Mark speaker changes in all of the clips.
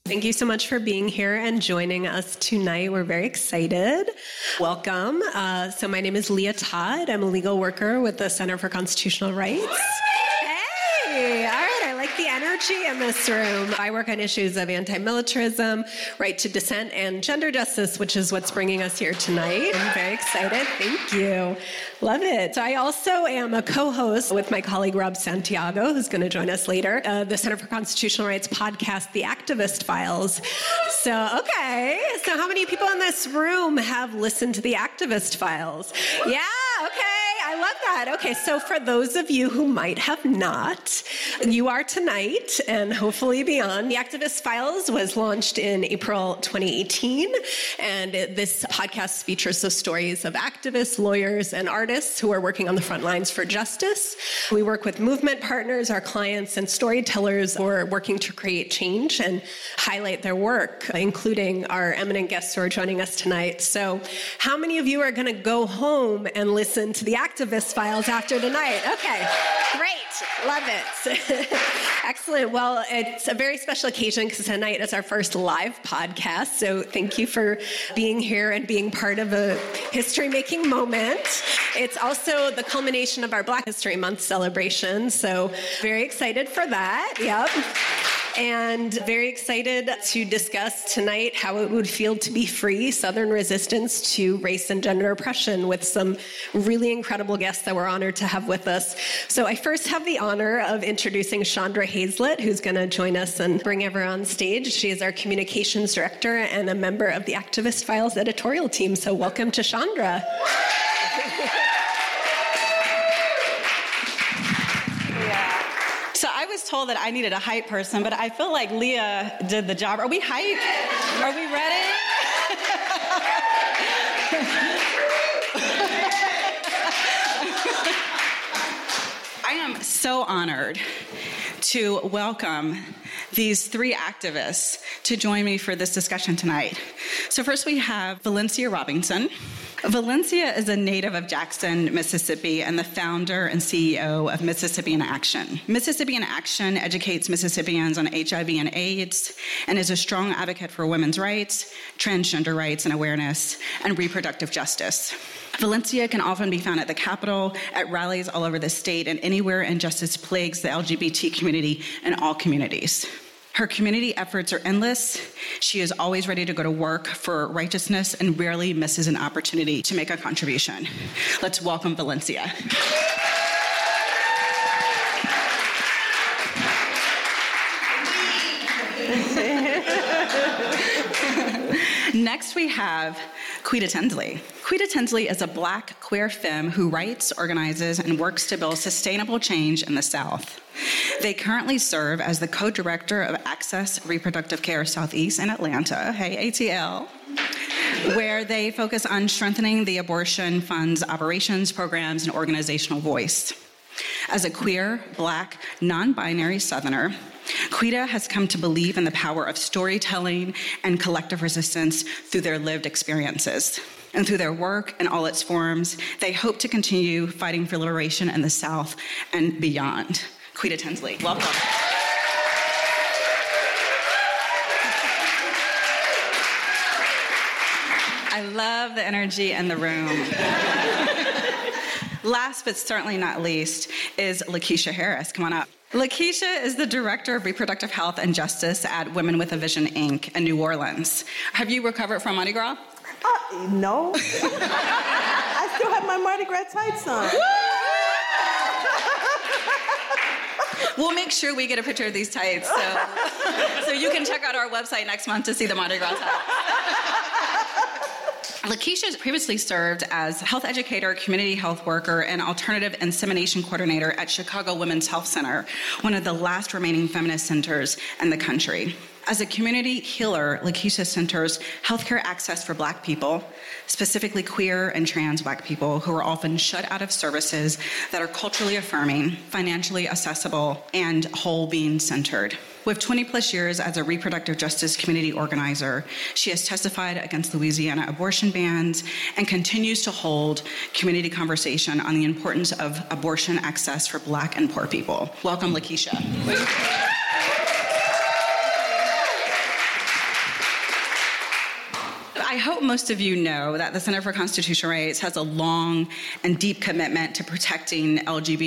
Speaker 1: Thank you so much for being here and joining us tonight. We're very excited. Welcome. So my name is Leah Todd. I'm a legal worker with the Center for Constitutional Rights. Hey, all right. I like the energy in this room. I work on issues of anti-militarism, right to dissent, and gender justice, which is what's bringing us here tonight. I'm very excited. Thank you. Love it. So I also am a co-host with my colleague Rob Santiago, who's going to join us later, the Center for Constitutional Rights podcast, The Activist Files. So how many people in this room have listened to The Activist Files? Yeah, okay. I love that. Okay, so for those of you who might have not, you are tonight and hopefully beyond. The Activist Files was launched in April 2018, and this podcast features the stories of activists, lawyers, and artists who are working on the front lines for justice. We work with movement partners, our clients, and storytellers who are working to create change and highlight their work, including our eminent guests who are joining us tonight. So how many of you are going to go home and listen to the Activist Files after tonight? Okay, great. Love it. Excellent. Well, it's a very special occasion because tonight is our first live podcast. So thank you for being here and being part of a history-making moment. It's also the culmination of our Black History Month celebration. So very excited for that. Yep. And very excited to discuss tonight how it would feel to be free, Southern resistance to race and gender oppression, with some really incredible guests that we're honored to have with us. So I first have the honor of introducing Chandra Hazlett, who's going to join us and bring everyone on stage. She is our communications director and a member of the Activist Files editorial team. So welcome to Chandra.
Speaker 2: So I was told that I needed a hype person, but I feel like Leah did the job. Are we hyped? Are we ready? I am so honored to welcome these three activists to join me for this discussion tonight. So first we have Valencia Robinson. Valencia is a native of Jackson, Mississippi, and the founder and CEO of Mississippi in Action. Mississippi in Action educates Mississippians on HIV and AIDS and is a strong advocate for women's rights, transgender rights and awareness, and reproductive justice. Valencia can often be found at the Capitol, at rallies all over the state, and anywhere injustice plagues the LGBT community and all communities. Her community efforts are endless. She is always ready to go to work for righteousness and rarely misses an opportunity to make a contribution. Let's welcome Valencia. Next, we have Quita Tinsley. Quita Tinsley is a Black queer femme who writes, organizes, and works to build sustainable change in the South. They currently serve as the co-director of Access Reproductive Care Southeast in Atlanta, hey ATL, where they focus on strengthening the abortion fund's operations, programs, and organizational voice. As a queer, Black, non-binary Southerner, Quita has come to believe in the power of storytelling and collective resistance through their lived experiences. And through their work in all its forms, they hope to continue fighting for liberation in the South and beyond. Quita Tinsley, welcome. I love the energy in the room. Last but certainly not least is Lakeisha Harris. Come on up. Lakeisha is the Director of Reproductive Health and Justice at Women with a Vision, Inc. in New Orleans. Have you recovered from Mardi Gras?
Speaker 3: No. I still have my Mardi Gras tights on.
Speaker 2: We'll make sure we get a picture of these tights so you can check out our website next month to see the Mardi Gras tights. Lakeisha previously served as health educator, community health worker, and alternative insemination coordinator at Chicago Women's Health Center, one of the last remaining feminist centers in the country. As a community healer, Lakeisha centers healthcare access for Black people, specifically queer and trans Black people who are often shut out of services that are culturally affirming, financially accessible, and whole being centered. With 20 plus years as a reproductive justice community organizer, she has testified against Louisiana abortion bans and continues to hold community conversation on the importance of abortion access for Black and poor people. Welcome, Lakeisha. I hope most of you know that the Center for Constitutional Rights has a long and deep commitment to protecting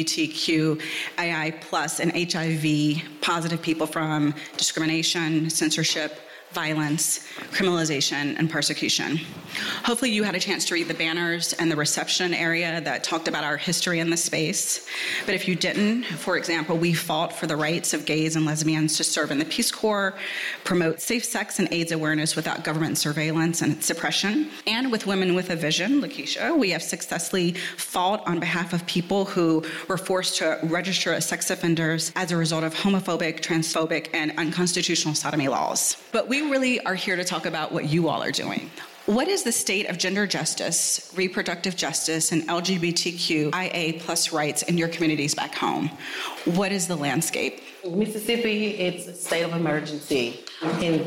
Speaker 2: LGBTQIA+ and HIV positive people from discrimination, censorship, violence, criminalization, and persecution. Hopefully you had a chance to read the banners and the reception area that talked about our history in this space. But if you didn't, for example, we fought for the rights of gays and lesbians to serve in the Peace Corps, promote safe sex and AIDS awareness without government surveillance and suppression. And with Women with a Vision, Lakeisha, we have successfully fought on behalf of people who were forced to register as sex offenders as a result of homophobic, transphobic, and unconstitutional sodomy laws. But we really are here to talk about what you all are doing. What is the state of gender justice, reproductive justice, and LGBTQIA+ rights in your communities back home? What is the landscape?
Speaker 4: Mississippi, it's a state of emergency. In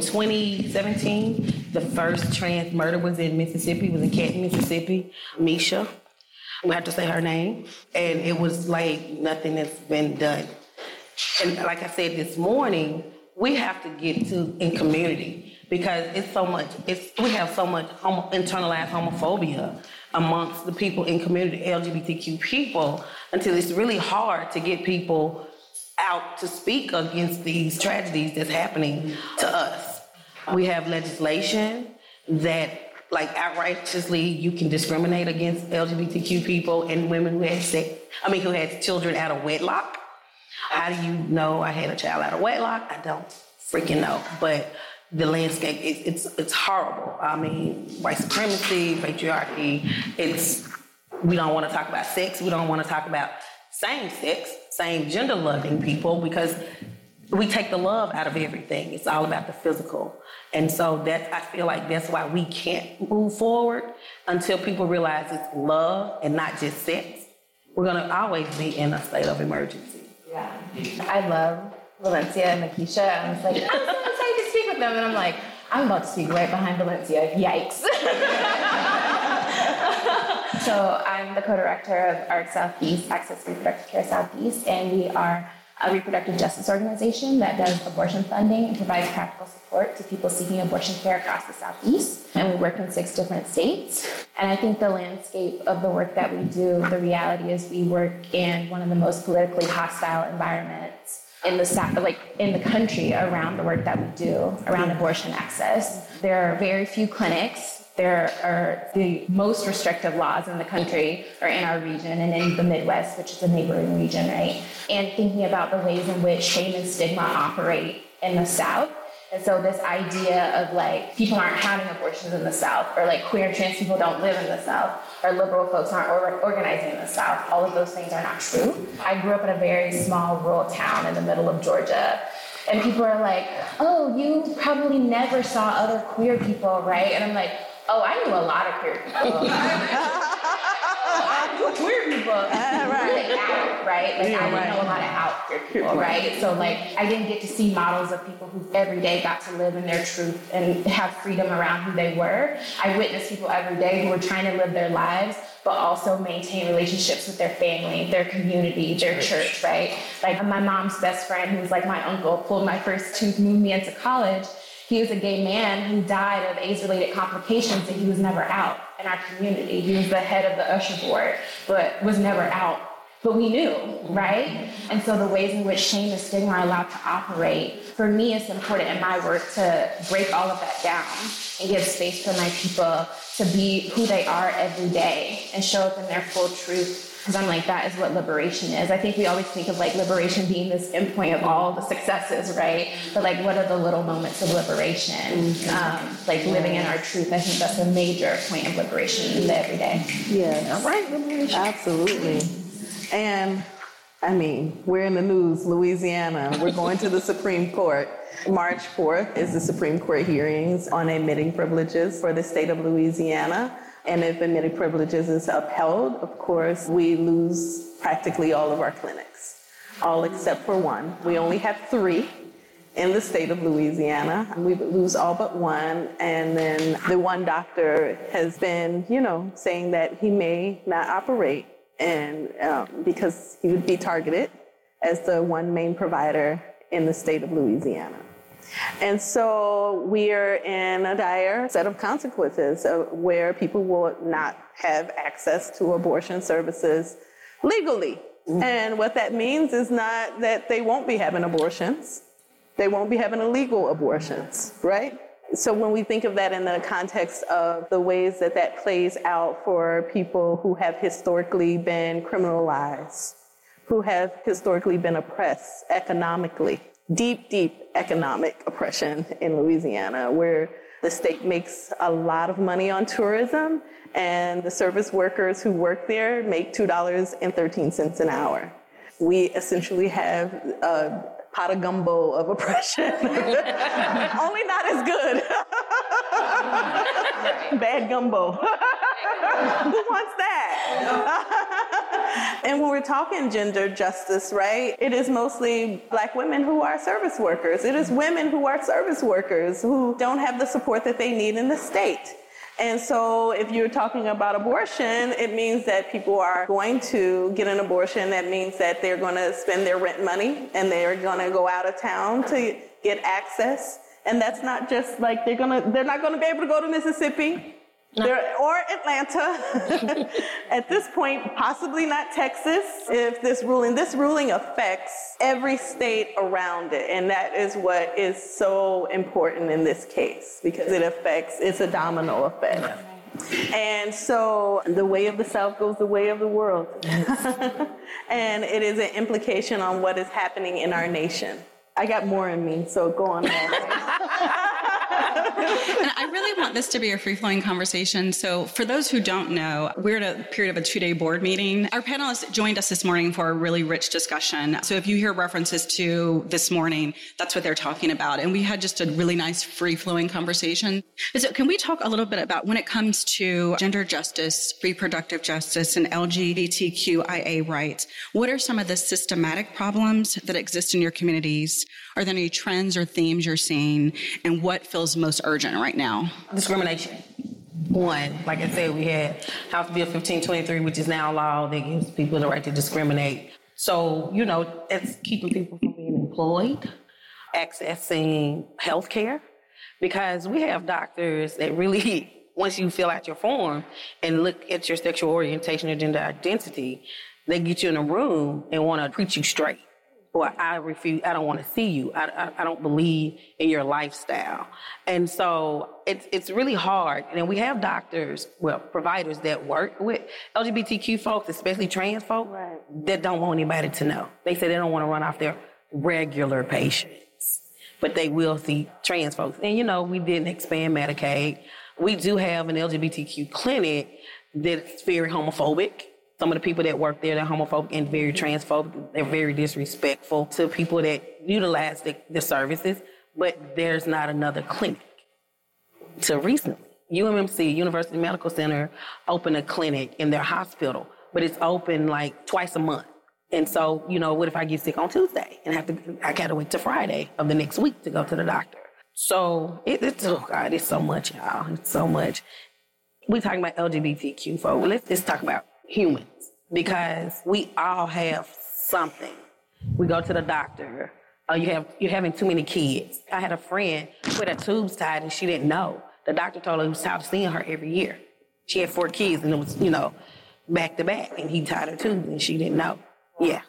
Speaker 4: 2017, the first trans murder was in Mississippi, was in Canton, Mississippi. Misha, we have to say her name, and it was like nothing has been done. And like I said this morning, we have to get to in community because it's so much, we have so much internalized homophobia amongst the people in community, LGBTQ people, until it's really hard to get people out to speak against these tragedies that's happening to us. We have legislation that like outrageously you can discriminate against LGBTQ people and women who had children out of wedlock. How do you know I had a child out of wedlock? I don't freaking know. But the landscape, it's horrible. I mean, white supremacy, patriarchy, we don't want to talk about sex. We don't want to talk about same sex, same gender loving people because we take the love out of everything. It's all about the physical. And so I feel like that's why we can't move forward until people realize it's love and not just sex. We're going to always be in a state of emergency.
Speaker 5: Yeah. I love Valencia and Lakeisha. I was like, I'm so excited to speak with them. And I'm like, I'm about to speak right behind Valencia. Yikes. So I'm the co-director of ARC Southeast, Access Reproductive Care Southeast, and we are a reproductive justice organization that does abortion funding and provides practical support to people seeking abortion care across the Southeast. And we work in 6 different states. And I think the landscape of the work that we do, the reality is we work in one of the most politically hostile environments in the in the country around the work that we do, around abortion access. There are very few clinics. There are the most restrictive laws in the country are in our region and in the Midwest, which is a neighboring region, right? And thinking about the ways in which shame and stigma operate in the South. And so this idea of like people aren't having abortions in the South, or like queer and trans people don't live in the South, or liberal folks aren't organizing in the South, all of those things are not true. I grew up in a very small rural town in the middle of Georgia. And people are like, oh, you probably never saw other queer people, right? And I'm like, oh, I knew a lot of queer people. Queer people really out, right? Like I didn't know a lot of out queer people, right? So like I didn't get to see models of people who every day got to live in their truth and have freedom around who they were. I witnessed people every day who were trying to live their lives, but also maintain relationships with their family, their community, their church, right? Like my mom's best friend, who was like my uncle, pulled my first tooth, moved me into college. He was a gay man who died of AIDS-related complications, and he was never out in our community. He was the head of the usher board, but was never out. But we knew, right? And so the ways in which shame and stigma are allowed to operate, for me, it's important in my work to break all of that down and give space for my people to be who they are every day and show up in their full truth. Because I'm like, that is what liberation is. I think we always think of like liberation being this endpoint of all the successes, right? But like, what are the little moments of liberation? Like living in our truth. I think that's a major point of liberation in the everyday.
Speaker 3: Yeah, right, liberation. Absolutely. And I mean, we're in the news, Louisiana. We're going to the Supreme Court. March 4th is the Supreme Court hearings on admitting privileges for the state of Louisiana. And if admitted privileges is upheld, of course, we lose practically all of our clinics, all except for one. We only have 3 in the state of Louisiana. We would lose all but one. And then the one doctor has been, saying that he may not operate and because he would be targeted as the one main provider in the state of Louisiana. And so we are in a dire set of consequences where people will not have access to abortion services legally. And what that means is not that they won't be having abortions. They won't be having illegal abortions, right? So when we think of that in the context of the ways that that plays out for people who have historically been criminalized, who have historically been oppressed economically, deep economic oppression in Louisiana, where the state makes a lot of money on tourism, and the service workers who work there make $2.13 an hour. We essentially have a pot of gumbo of oppression, only not as good. Bad gumbo. Who wants that? And when we're talking gender justice, right, it is mostly Black women who are service workers. It is women who are service workers who don't have the support that they need in the state. And so if you're talking about abortion, it means that people are going to get an abortion. That means that they're going to spend their rent money and they're going to go out of town to get access. And that's not just like they're not going to be able to go to Mississippi or Atlanta. At this point, possibly not Texas, if this ruling affects every state around it. And that is what is so important in this case, because it's a domino effect. Yeah. And so the way of the South goes the way of the world. And it is an implication on what is happening in our nation. I got more in me, so go on.
Speaker 2: And I really want this to be a free-flowing conversation. So for those who don't know, we're at a period of a 2-day board meeting. Our panelists joined us this morning for a really rich discussion. So if you hear references to this morning, that's what they're talking about. And we had just a really nice free-flowing conversation. So can we talk a little bit about when it comes to gender justice, reproductive justice, and LGBTQIA rights, what are some of the systematic problems that exist in your communities? Are there any trends or themes you're seeing? And what feels most urgent right now?
Speaker 4: Discrimination. One, like I said, we had House Bill 1523, which is now law that gives people the right to discriminate. So, it's keeping people from being employed, accessing health care, because we have doctors that really, once you fill out your form and look at your sexual orientation or gender identity, they get you in a room and want to preach you straight. Or I refuse, I don't want to see you. I don't believe in your lifestyle. And so it's really hard. And we have providers that work with LGBTQ folks, especially trans folks, that don't want anybody to know. They say they don't want to run off their regular patients, but they will see trans folks. And, we didn't expand Medicaid. We do have an LGBTQ clinic that's very homophobic. Some of the people that work there, they're homophobic and very transphobic. They're very disrespectful to people that utilize the services, but there's not another clinic. Till recently, UMMC, University Medical Center, opened a clinic in their hospital, but it's open like twice a month. And so, what if I get sick on Tuesday and I gotta wait till Friday of the next week to go to the doctor? So it's so much, y'all. It's so much. We're talking about LGBTQ folks. Let's just talk about humans, because we all have something. We go to the doctor. You're having too many kids. I had a friend with her tubes tied and she didn't know. The doctor told her he was tired of seeing her every year. She had 4 kids and it was, back to back, and he tied her tubes and she didn't know. Yeah.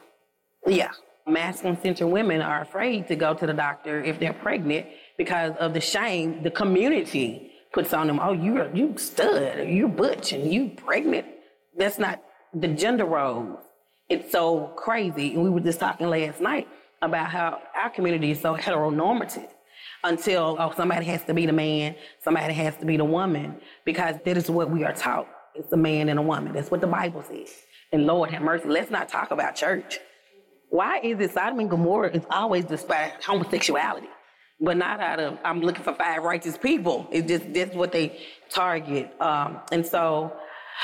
Speaker 4: Masculine-centered women are afraid to go to the doctor if they're pregnant because of the shame the community puts on them. Oh, you stud, or you're butch, and you pregnant. That's not the gender roles. It's so crazy. And we were just talking last night about how our community is so heteronormative until somebody has to be the man, somebody has to be the woman, because that is what we are taught. It's a man and a woman. That's what the Bible says. And Lord have mercy, let's not talk about church. Why is it Sodom and Gomorrah is always despite homosexuality, but not out of, I'm looking for 5 righteous people. It's just, that's what they target. And so,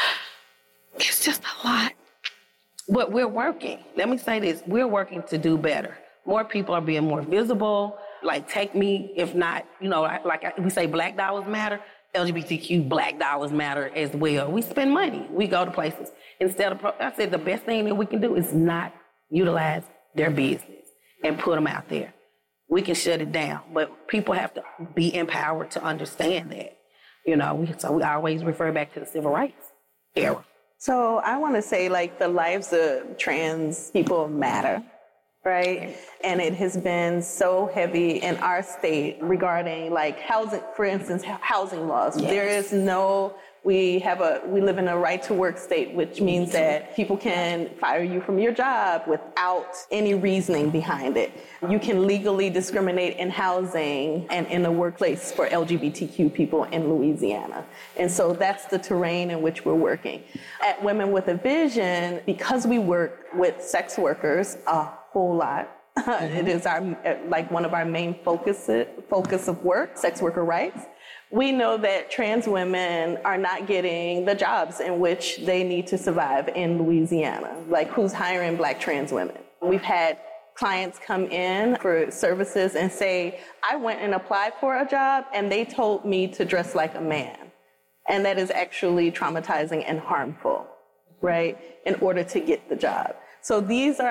Speaker 4: it's just a lot. But we're working. Let me say this. We're working to do better. More people are being more visible. Like, take me, if not, we say Black dollars matter, LGBTQ Black dollars matter as well. We spend money. We go to places. I said the best thing that we can do is not utilize their business and put them out there. we can shut it down. But people have to be empowered to understand that. You know, so we always refer back to the civil rights era.
Speaker 3: So I want to say, like, the lives of trans people matter, right? And it has been so heavy in our state regarding, like, housing, for instance, housing laws.
Speaker 4: Yes.
Speaker 3: There is no, we live in a right to work state, which means that people can fire you from your job without any reasoning behind it. You can legally discriminate in housing and in the workplace for LGBTQ people in Louisiana. And so that's the terrain in which we're working. At Women with a Vision, because we work with sex workers a whole lot, it is one of our main focus of work, sex worker rights. We know that trans women are not getting the jobs in which they need to survive in Louisiana. Like, who's hiring Black trans women? We've had clients come in for services and say, I went and applied for a job and they told me to dress like a man. And that is actually traumatizing and harmful, right, in order to get the job. So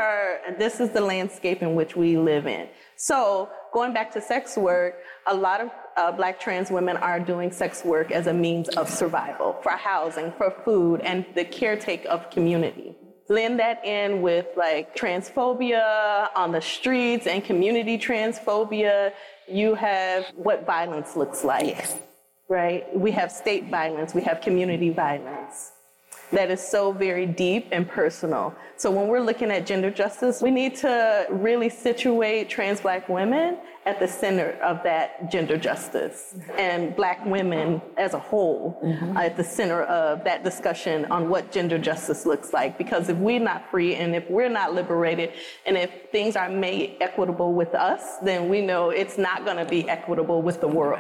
Speaker 3: this is the landscape in which we live in. So going back to sex work, a lot of Black trans women are doing sex work as a means of survival, for housing, for food, and the caretake of community. Blend that in with, like, transphobia on the streets and community transphobia. You have what violence looks like, right? We have state violence, we have community violence. That is so very deep and personal. So when we're looking at gender justice, we need to really situate trans Black women at the center of that gender justice, and Black women as a whole at the center of that discussion on what gender justice looks like. Because if we're not free and if we're not liberated and if things are made equitable with us, then we know it's not going to be equitable with the world.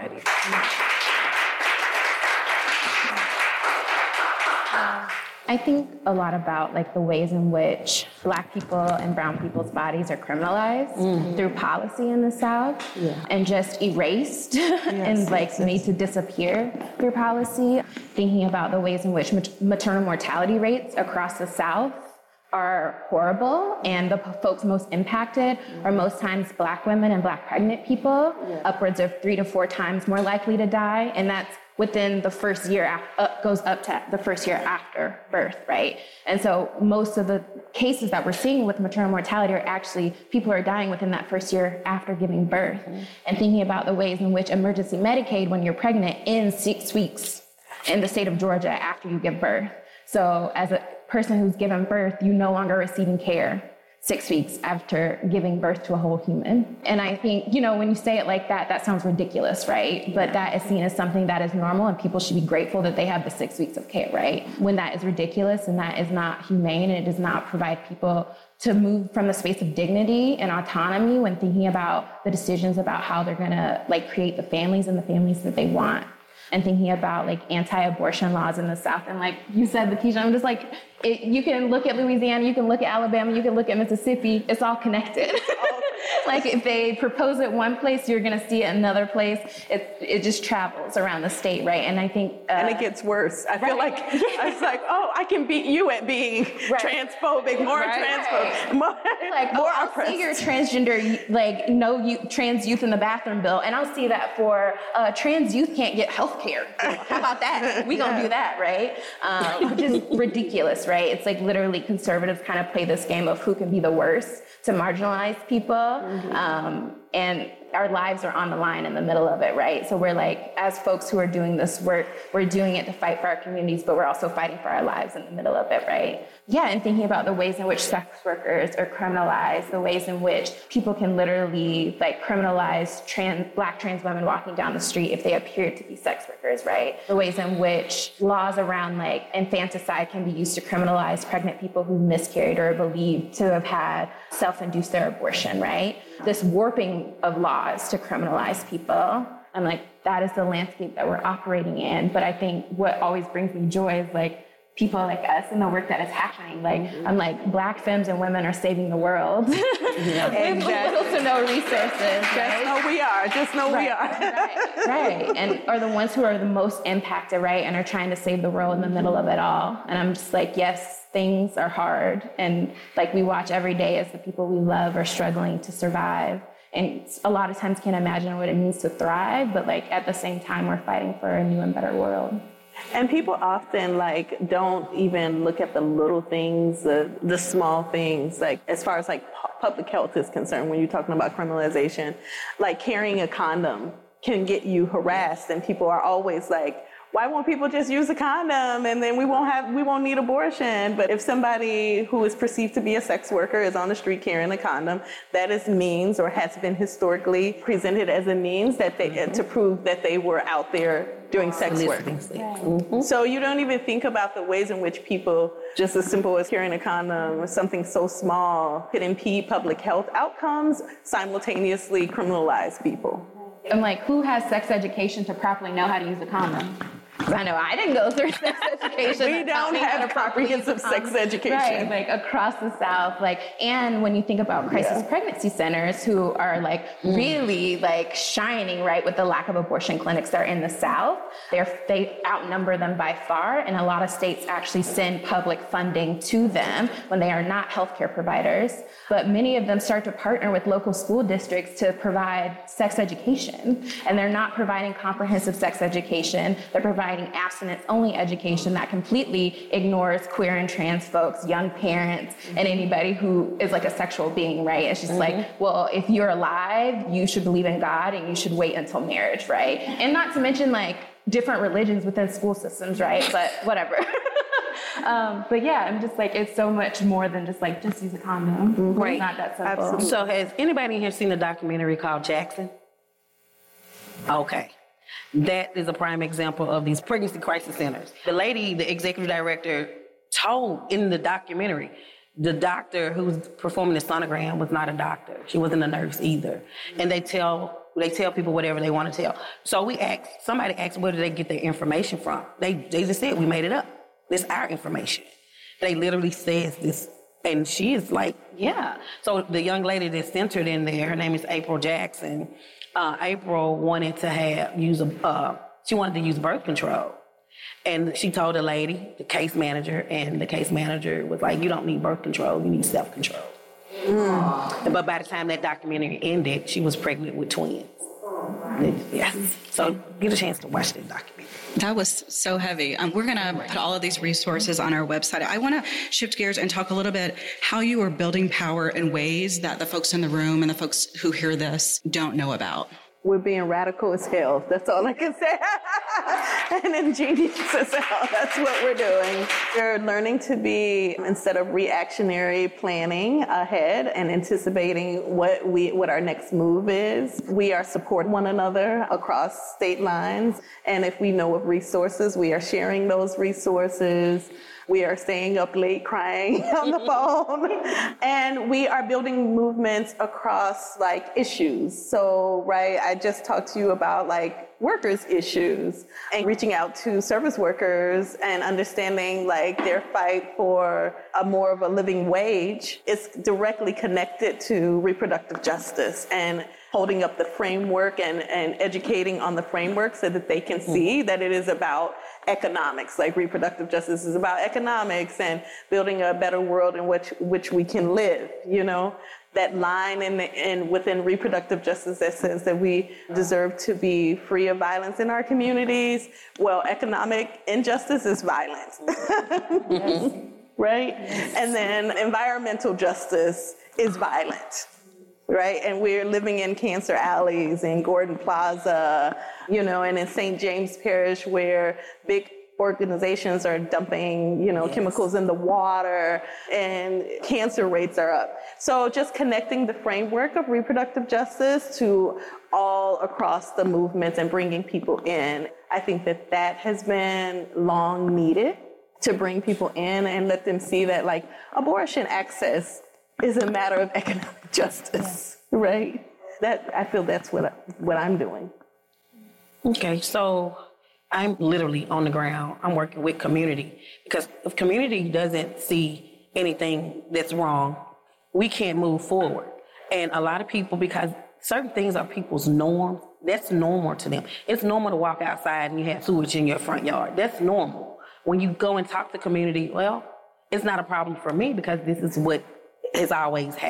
Speaker 5: I think a lot about, like, the ways in which Black people and brown people's bodies are criminalized through policy in the South and just erased and made to disappear through policy. Thinking about the ways in which maternal mortality rates across the South are horrible, and the folks most impacted are most times Black women and Black pregnant people, upwards of 3 to 4 times more likely to die, and that's within the first year, goes up to the first year after birth, right? And so most of the cases that we're seeing with maternal mortality are actually people are dying within that first year after giving birth. And thinking about the ways in which emergency Medicaid, when you're pregnant, ends 6 weeks in the state of Georgia after you give birth. So as a person who's given birth, you no longer receiving care 6 weeks after giving birth to a whole human. And I think, when you say it like that, that sounds ridiculous, right? But that is seen as something that is normal, and people should be grateful that they have the 6 weeks of care, right? When that is ridiculous and that is not humane, and it does not provide people to move from the space of dignity and autonomy when thinking about the decisions about how they're gonna, create the families and the families that they want. And thinking about, anti-abortion laws in the South. And like you said, Lakeisha, I'm just you can look at Louisiana, you can look at Alabama, you can look at Mississippi, it's all connected. If they propose it one place, you're gonna see it another place. It just travels around the state, right? And I think...
Speaker 3: and it gets worse. I feel like, it's I can beat you at being transphobic, more transphobic, more
Speaker 5: I'll see your transgender, trans youth in the bathroom bill, and I'll see that for trans youth can't get health care. How about that? We gonna do that, right? Which is ridiculous, right? It's literally conservatives kind of play this game of who can be the worst to marginalize people. And our lives are on the line in the middle of it, right? So we're as folks who are doing this work, we're doing it to fight for our communities, but we're also fighting for our lives in the middle of it, right? Yeah, and thinking about the ways in which sex workers are criminalized, the ways in which people can literally criminalize Black trans women walking down the street if they appear to be sex workers, right? The ways in which laws around infanticide can be used to criminalize pregnant people who miscarried or are believed to have had self-induced their abortion, right? This warping of laws to criminalize people. I'm that is the landscape that we're operating in. But I think what always brings me joy is people like us and the work that is happening. I'm Black femmes and women are saving the world. With little to no resources.
Speaker 3: Just know we are. Just know we are.
Speaker 5: Right. And are the ones who are the most impacted, right? And are trying to save the world in the middle of it all. And I'm just yes, things are hard. And we watch every day as the people we love are struggling to survive and a lot of times can't imagine what it means to thrive, but like at the same time, we're fighting for a new and better world.
Speaker 3: And people often like don't even look at the little things, the small things, like as far as like public health is concerned, when you're talking about criminalization, like carrying a condom can get you harassed, and people are always like, why won't people just use a condom and then we won't need abortion? But if somebody who is perceived to be a sex worker is on the street carrying a condom, that is means, or has been historically presented as a means that they to prove that they were out there doing sex work. Mm-hmm. So you don't even think about the ways in which people, just as simple as carrying a condom or something so small, could impede public health outcomes, simultaneously criminalize people.
Speaker 5: I'm like, who has sex education to properly know how to use a condom? Because I know I didn't go through sex education.
Speaker 3: We don't have comprehensive sex education.
Speaker 5: Right, like across the South. Like, and when you think about crisis pregnancy centers who are like really like shining, right, with the lack of abortion clinics that are in the South, they outnumber them by far. And a lot of states actually send public funding to them when they are not healthcare providers. But many of them start to partner with local school districts to provide sex education. And they're not providing comprehensive sex education. They're providing abstinence-only education that completely ignores queer and trans folks, young parents, and anybody who is like a sexual being, right? It's just like, well, if you're alive, you should believe in God and you should wait until marriage, right? And not to mention like different religions within school systems, right? But whatever. But yeah, I'm just like, it's so much more than just like, just use a condom.
Speaker 4: Right.
Speaker 5: It's not that simple.
Speaker 3: Absolutely.
Speaker 4: So has anybody here seen a documentary called Jackson? Okay. That is a prime example of these pregnancy crisis centers. The lady, the executive director, told in the documentary, the doctor who was performing the sonogram was not a doctor. She wasn't a nurse either. And they tell people whatever they want to tell. So somebody asked where did they get their information from? They just said, we made it up. This is our information. They literally says this. And she is like, yeah. So the young lady that's centered in there, her name is April Jackson. April wanted to use birth control. And she told the lady, the case manager, and the case manager was like, you don't need birth control, you need self-control. But by the time that documentary ended, she was pregnant with twins. Yes. So get a chance to watch that documentary.
Speaker 2: That was so heavy. We're going to put all of these resources on our website. I want to shift gears and talk a little bit how you are building power in ways that the folks in the room and the folks who hear this don't know about.
Speaker 3: We're being radical as hell. That's all I can say. And ingenious as hell. That's what we're doing. We're learning to be, instead of reactionary, planning ahead and anticipating what our next move is. We are supporting one another across state lines. And if we know of resources, we are sharing those resources. We are staying up late crying on the phone. And we are building movements across like issues. So, right, I just talked to you about like workers' issues and reaching out to service workers and understanding like their fight for a more of a living wage is directly connected to reproductive justice and holding up the framework and educating on the framework so that they can see that it is about economics, like reproductive justice is about economics and building a better world in which we can live, you know? That line in within reproductive justice that says that we deserve to be free of violence in our communities. Well, economic injustice is violence, right? Yes. And then environmental justice is violent, right? And we're living in cancer alleys in Gordon Plaza, you know, and in St. James Parish where big organizations are dumping, you know, chemicals in the water and cancer rates are up. So just connecting the framework of reproductive justice to all across the movements and bringing people in. I think that has been long needed to bring people in and let them see that like abortion access is a matter of economic justice, right? That I feel that's what I'm doing.
Speaker 4: Okay, so I'm literally on the ground. I'm working with community because if community doesn't see anything that's wrong, we can't move forward. And a lot of people, because certain things are people's norms, that's normal to them. It's normal to walk outside and you have sewage in your front yard. That's normal. When you go and talk to community, well, it's not a problem for me because this is what has always happened.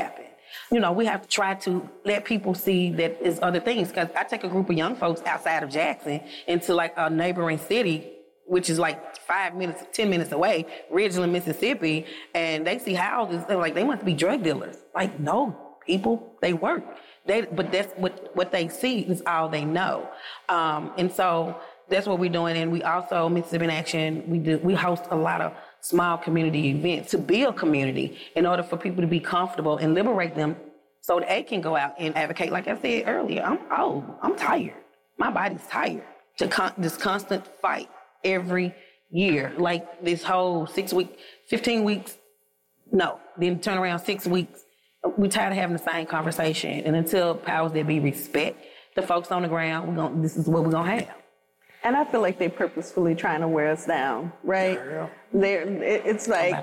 Speaker 4: We have to try to let people see that there's other things. Because I take a group of young folks outside of Jackson into like a neighboring city, which is like 10 minutes away, Ridgeland, Mississippi, and they see houses. They're like, they must be drug dealers. Like, no, people, they work. But that's what they see is all they know. And so that's what we're doing. And we also, Mississippi in Action, we host a lot of small community events to build community in order for people to be comfortable and liberate them so they can go out and advocate. Like I said earlier, I'm old. I'm tired. My body's tired. This constant fight every year. Like this whole 15 weeks, no. Then turn around 6 weeks. We're tired of having the same conversation. And until powers that be respect the folks on the ground, this is what we're going to have.
Speaker 3: And I feel like they purposefully trying to wear us down, right? It's like,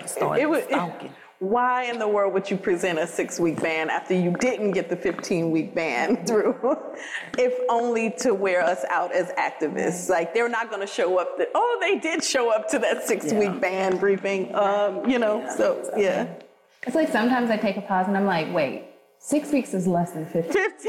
Speaker 3: why in the world would you present a 6-week ban after you didn't get the 15-week ban through, if only to wear us out as activists? Like, they're not going to show up. They did show up to that 6-week ban briefing, so, yeah.
Speaker 5: It's like sometimes I take a pause and I'm like, wait, 6 weeks is less than 15.
Speaker 3: 15?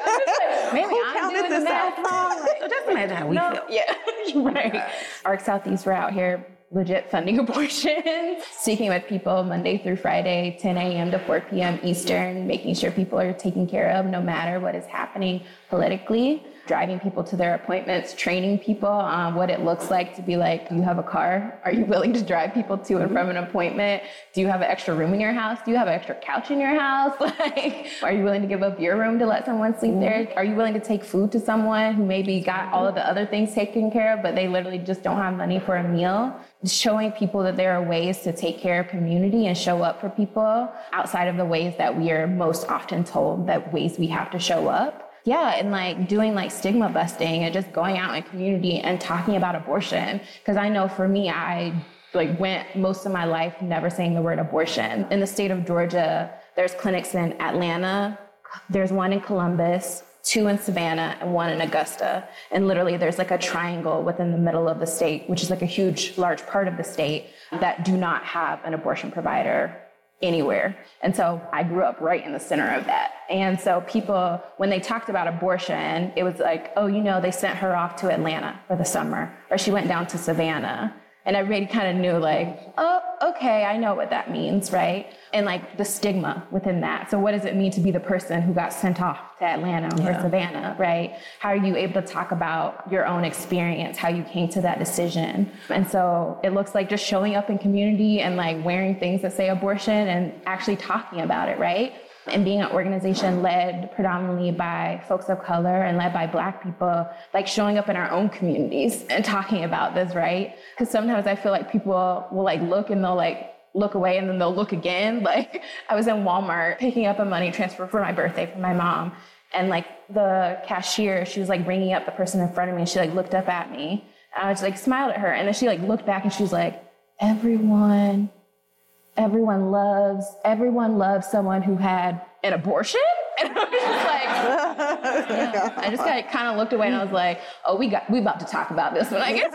Speaker 5: Maybe I'm doing the math wrong.
Speaker 4: So just imagine how we feel.
Speaker 5: Yeah, right. ARC Southeast, we're out here legit funding abortions, speaking with people Monday through Friday, 10 a.m. to 4 p.m. Eastern, making sure people are taken care of no matter what is happening politically, driving people to their appointments, training people on what it looks like to be like, do you have a car? Are you willing to drive people to and from an appointment? Do you have an extra room in your house? Do you have an extra couch in your house? Like, are you willing to give up your room to let someone sleep there? Are you willing to take food to someone who maybe got all of the other things taken care of, but they literally just don't have money for a meal? Showing people that there are ways to take care of community and show up for people outside of the ways that we are most often told that ways we have to show up. Yeah, and like doing like stigma busting and just going out in community and talking about abortion. Because I know for me, I went most of my life never saying the word abortion. In the state of Georgia, there's clinics in Atlanta, there's one in Columbus, 2 in Savannah, and 1 in Augusta. And literally there's like a triangle within the middle of the state, which is like a large part of the state that do not have an abortion provider anywhere. And so I grew up right in the center of that. And so people, when they talked about abortion, it was like, they sent her off to Atlanta for the summer, or she went down to Savannah. And everybody kind of knew like, oh, okay, I know what that means, right? And like the stigma within that. So what does it mean to be the person who got sent off to Atlanta or Savannah, right? How are you able to talk about your own experience, how you came to that decision? And so it looks like just showing up in community and like wearing things that say abortion and actually talking about it, right? And being an organization led predominantly by folks of color and led by Black people, like showing up in our own communities and talking about this, right? Because sometimes I feel like people will like look and they'll like look away and then they'll look again. Like I was in Walmart picking up a money transfer for my birthday from my mom. And like the cashier, she was like ringing up the person in front of me and she like looked up at me. And I just like smiled at her. And then she like looked back and she was like, everyone loves someone who had an abortion. And I was just like, I just kind of looked away and I was like, oh, we about to talk about this when I get to the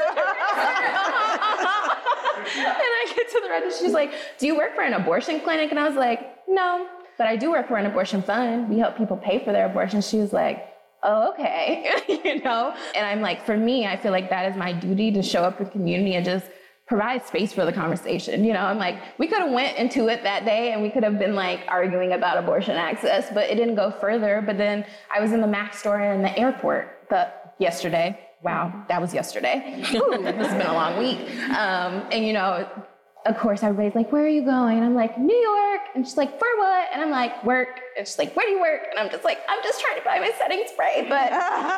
Speaker 5: register. And I get to the register, she's like, do you work for an abortion clinic? And I was like, no, but I do work for an abortion fund. We help people pay for their abortions. She was like, oh, okay. And I'm like, for me, I feel like that is my duty to show up in community and just provide space for the conversation. I'm like, we could have went into it that day and we could have been like arguing about abortion access, but it didn't go further. But then I was in the Mac store in the airport yesterday. Wow, that was yesterday. Ooh, this has been a long week. And of course, everybody's like, where are you going? And I'm like, New York. And she's like, for what? And I'm like, work. And she's like, where do you work? And I'm just like, I'm just trying to buy my setting spray. But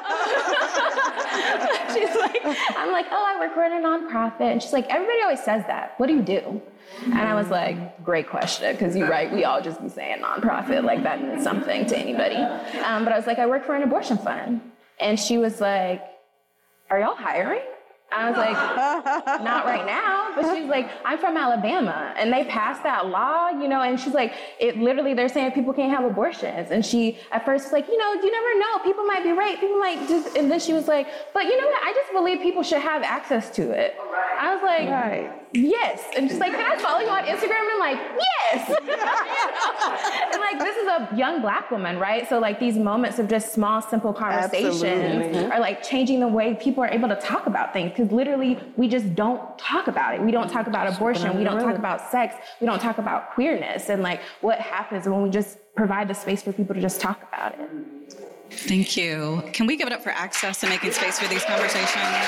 Speaker 5: she's like, I'm like, oh, I work for a nonprofit. And she's like, everybody always says that. What do you do? And I was like, great question. Because you're right, we all just be saying nonprofit. Like that means something to anybody. But I was like, I work for an abortion fund. And she was like, are y'all hiring? I was like, not right now. But she's like, I'm from Alabama. And they passed that law, and she's like, they're saying people can't have abortions. And she, at first, was like, you never know. People might be right. People might just, and then she was like, but you know what? I just believe people should have access to it. Right. I was like, yes. And she's like, can I follow you on Instagram? And I'm like, yes. And like, this is a young Black woman, right? So like these moments of just small, simple conversations are like changing the way people are able to talk about things. Because literally, we just don't talk about it. We don't talk about abortion. We don't talk about sex. We don't talk about queerness. And like what happens when we just provide the space for people to just talk about it.
Speaker 2: Thank you. Can we give it up for Access and making space for these conversations?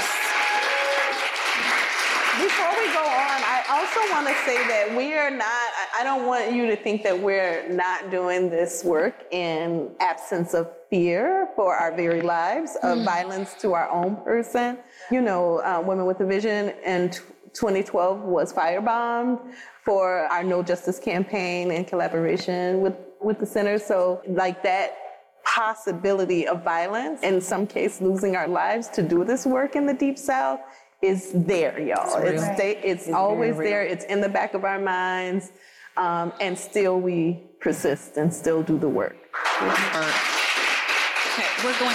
Speaker 3: Before we go on, I also want to say that we are not, I don't want you to think that we're not doing this work in absence of fear for our very lives, of violence to our own person. You know, Women with a Vision in 2012 was firebombed for our No Justice campaign in collaboration with the center. So like that possibility of violence, in some case losing our lives to do this work in the Deep South, is there, y'all. It's always there. It's in the back of our minds. And still we persist and still do the work.
Speaker 2: Okay, we're going.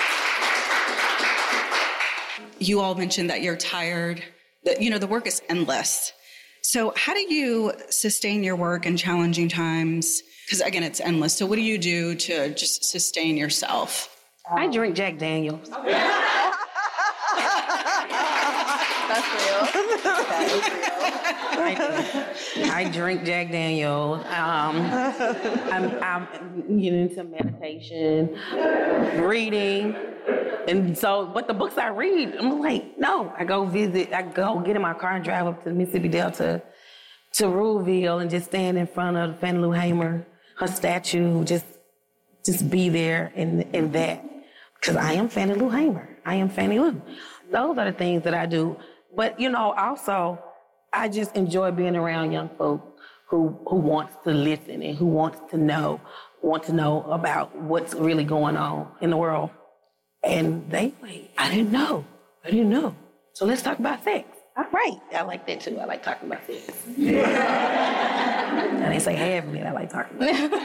Speaker 2: You all mentioned that you're tired, that, you know, the work is endless. So how do you sustain your work in challenging times? Because again, it's endless. So what do you do to just sustain yourself?
Speaker 4: I drink Jack Daniels.
Speaker 3: That's real. That is real.
Speaker 4: I drink Jack Daniels. I'm getting into meditation, reading. And so, but the books I read, I'm like, no. I go get in my car and drive up to the Mississippi Delta to Ruleville and just stand in front of Fannie Lou Hamer, her statue, just be there in that. Because I am Fannie Lou Hamer. I am Fannie Lou. Those are the things that I do. But, you know, also, I just enjoy being around young folk who wants to listen and who want to know about what's really going on in the world. And they like, I didn't know. So let's talk about sex. All right. I like that too. I like talking about sex. And they say having it. I like talking about it.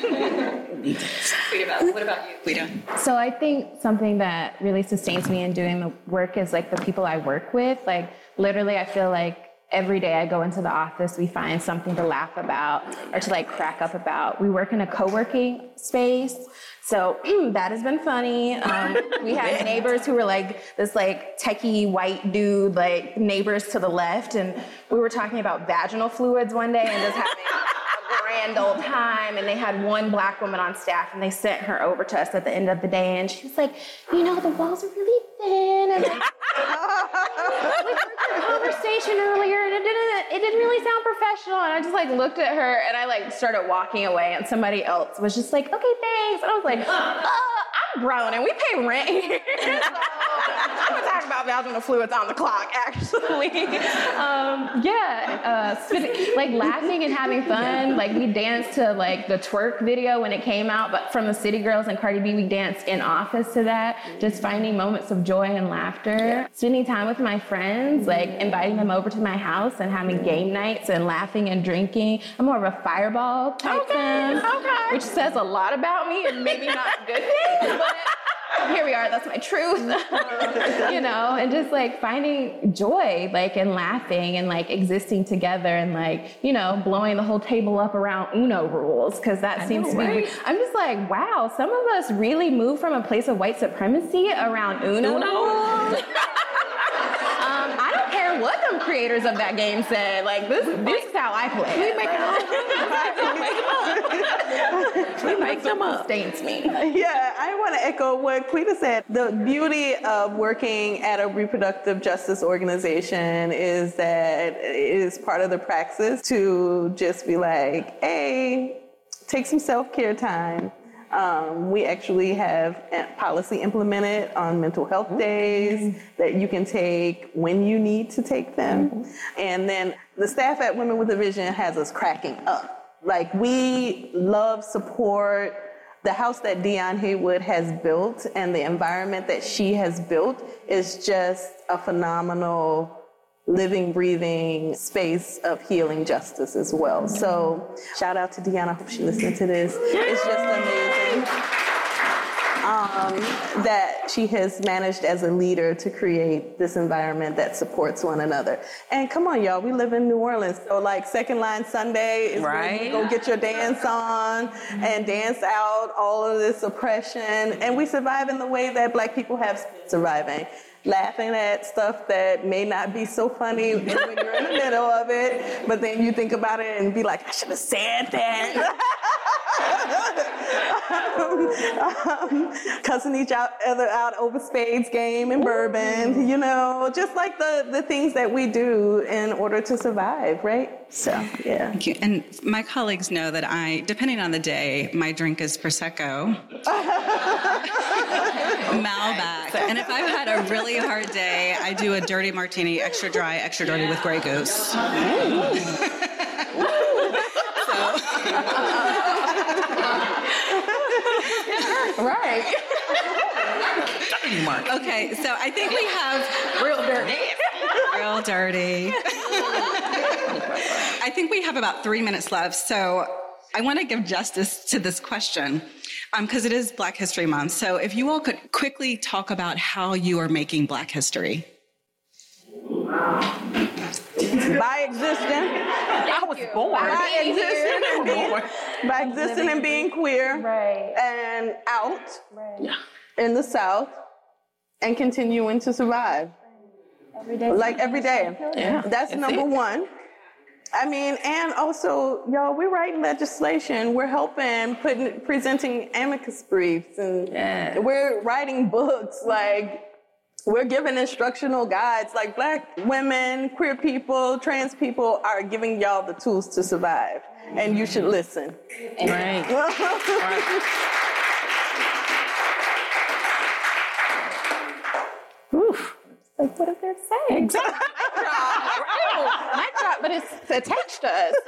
Speaker 2: What about you, Guida?
Speaker 5: So I think something that really sustains me in doing the work is like the people I work with. Like literally, I feel like every day I go into the office, we find something to laugh about or to like crack up about. We work in a co-working space. So that has been funny. We had neighbors who were like this like techie white dude, like neighbors to the left. And we were talking about vaginal fluids one day and just having a grand old time. And they had one Black woman on staff and they sent her over to us at the end of the day. And she was like, you know, the walls are really thin. And like, we heard your conversation earlier and it didn't really sound professional. And I just like looked at her and I like started walking away and somebody else was just like, okay, thanks. And I was like, I'm grown and we pay rent here. So I'm gonna talk about vaginal fluids on the clock, actually. Like laughing and having fun. Like we danced to like the twerk video when it came out, but from the City Girls and Cardi B, we danced in office to that. Just finding moments of joy and laughter. Spending time with my friends, like inviting them over to my house and having game nights and laughing and drinking. I'm more of a fireball type fan, which says a lot about me and maybe not a good thing, but here we are, that's my truth. You know, and just like finding joy, like, and laughing and like existing together and like, you know, blowing the whole table up around Uno rules, because that seems to be, I'm just like, wow, some of us really move from a place of white supremacy around Uno rules. I don't care what them creators of that game said. Like, this is how I play. We make them up. Sustains me.
Speaker 3: Yeah, I want to echo what Quita said. The beauty of working at a reproductive justice organization is that it is part of the praxis to just be like, hey, take some self-care time. We actually have a policy implemented on mental health days that you can take when you need to take them. And then the staff at Women with a Vision has us cracking up. Like, we love, support the house that Dion Haywood has built, and the environment that she has built is just a phenomenal living, breathing space of healing justice as well. So shout out to Deanna. I hope she listened to this. It's just amazing. that she has managed as a leader to create this environment that supports one another. And come on, y'all, we live in New Orleans, so like Second Line Sunday is where you go get your dance on and dance out all of this oppression. And we survive in the way that Black people have been surviving. Laughing at stuff that may not be so funny when you're in the middle of it, but then you think about it and be like, I should have said that. Cussing each other out over spades game and bourbon, you know, just like the things that we do in order to survive, right? So, yeah.
Speaker 2: Thank you. And my colleagues know that depending on the day, my drink is Prosecco, Malbec, and if I've had a really hard day, I do a dirty martini, extra dry, extra dirty with Grey Goose.
Speaker 3: Right.
Speaker 2: Okay, so I think we have real dirty. I think we have about 3 minutes left, so I want to give justice to this question because it is Black History Month. So if you all could quickly talk about how you are making Black history.
Speaker 3: By existing.
Speaker 4: I was born.
Speaker 3: By existing and being queer.
Speaker 5: Right.
Speaker 3: And out
Speaker 5: Right.
Speaker 3: in the South and continuing to survive.
Speaker 5: Every day.
Speaker 3: Like every day.
Speaker 4: Yeah,
Speaker 3: That's number one. I mean, and also, y'all, we're writing legislation. We're helping, presenting amicus briefs, and we're writing books. Like, we're giving instructional guides. Like, Black women, queer people, trans people are giving y'all the tools to survive, and you should listen.
Speaker 4: Right.
Speaker 3: Oof.
Speaker 5: Like, what if they're saying?
Speaker 4: Exactly.
Speaker 3: Mic drop, but it's attached to us.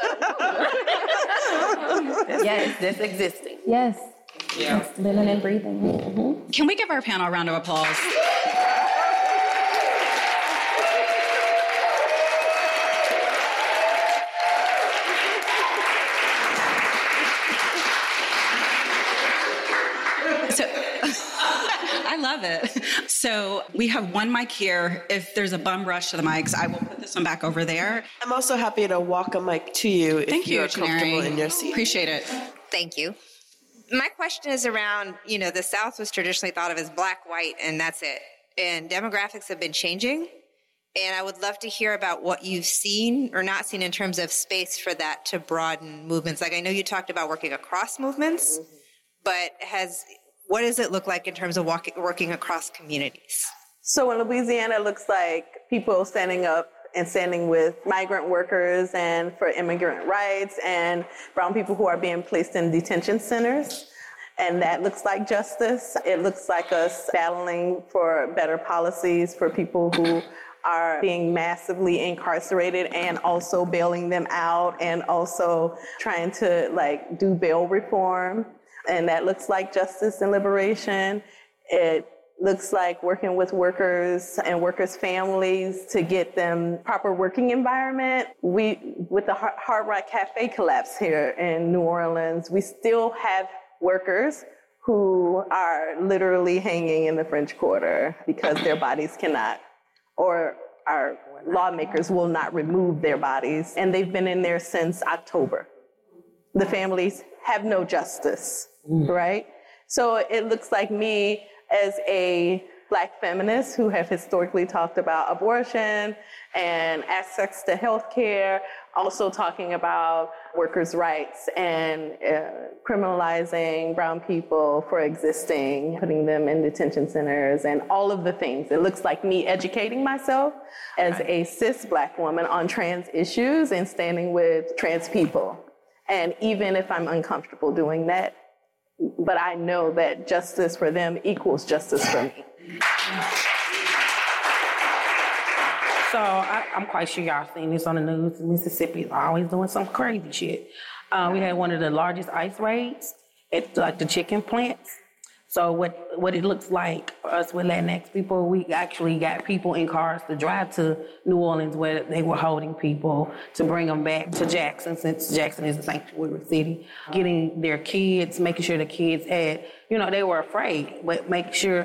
Speaker 4: Yes, that's existing.
Speaker 5: Yes. Yeah. Living and breathing.
Speaker 2: Mm-hmm. Can we give our panel a round of applause? I love it. So we have one mic here. If there's a bum rush to the mics, I will put this one back over there.
Speaker 6: I'm also happy to walk a mic to you if you're comfortable in your seat.
Speaker 2: Appreciate it.
Speaker 7: Thank you. My question is around, the South was traditionally thought of as black, white, and that's it. And demographics have been changing. And I would love to hear about what you've seen or not seen in terms of space for that to broaden movements. Like, I know you talked about working across movements, but what does it look like in terms of working across communities?
Speaker 3: So in Louisiana, it looks like people standing up and standing with migrant workers and for immigrant rights and brown people who are being placed in detention centers. And that looks like justice. It looks like us battling for better policies for people who are being massively incarcerated and also bailing them out and also trying to do bail reform. And that looks like justice and liberation. It looks like working with workers and workers' families to get them proper working environment. With the Hard Rock Cafe collapse here in New Orleans, we still have workers who are literally hanging in the French Quarter because their bodies cannot, or our lawmakers will not remove their bodies. And they've been in there since October. The families have no justice, right? So it looks like me as a Black feminist who have historically talked about abortion and access to healthcare, also talking about workers' rights and criminalizing brown people for existing, putting them in detention centers and all of the things. It looks like me educating myself as a cis Black woman on trans issues and standing with trans people. And even if I'm uncomfortable doing that, but I know that justice for them equals justice for me.
Speaker 4: So I'm quite sure y'all seen this on the news. Mississippi is always doing some crazy shit. We had one of the largest ICE raids at the chicken plants. So what it looks like for us with Latinx people, we actually got people in cars to drive to New Orleans where they were holding people to bring them back to Jackson, since Jackson is a sanctuary city, getting their kids, making sure the kids had, they were afraid, but making sure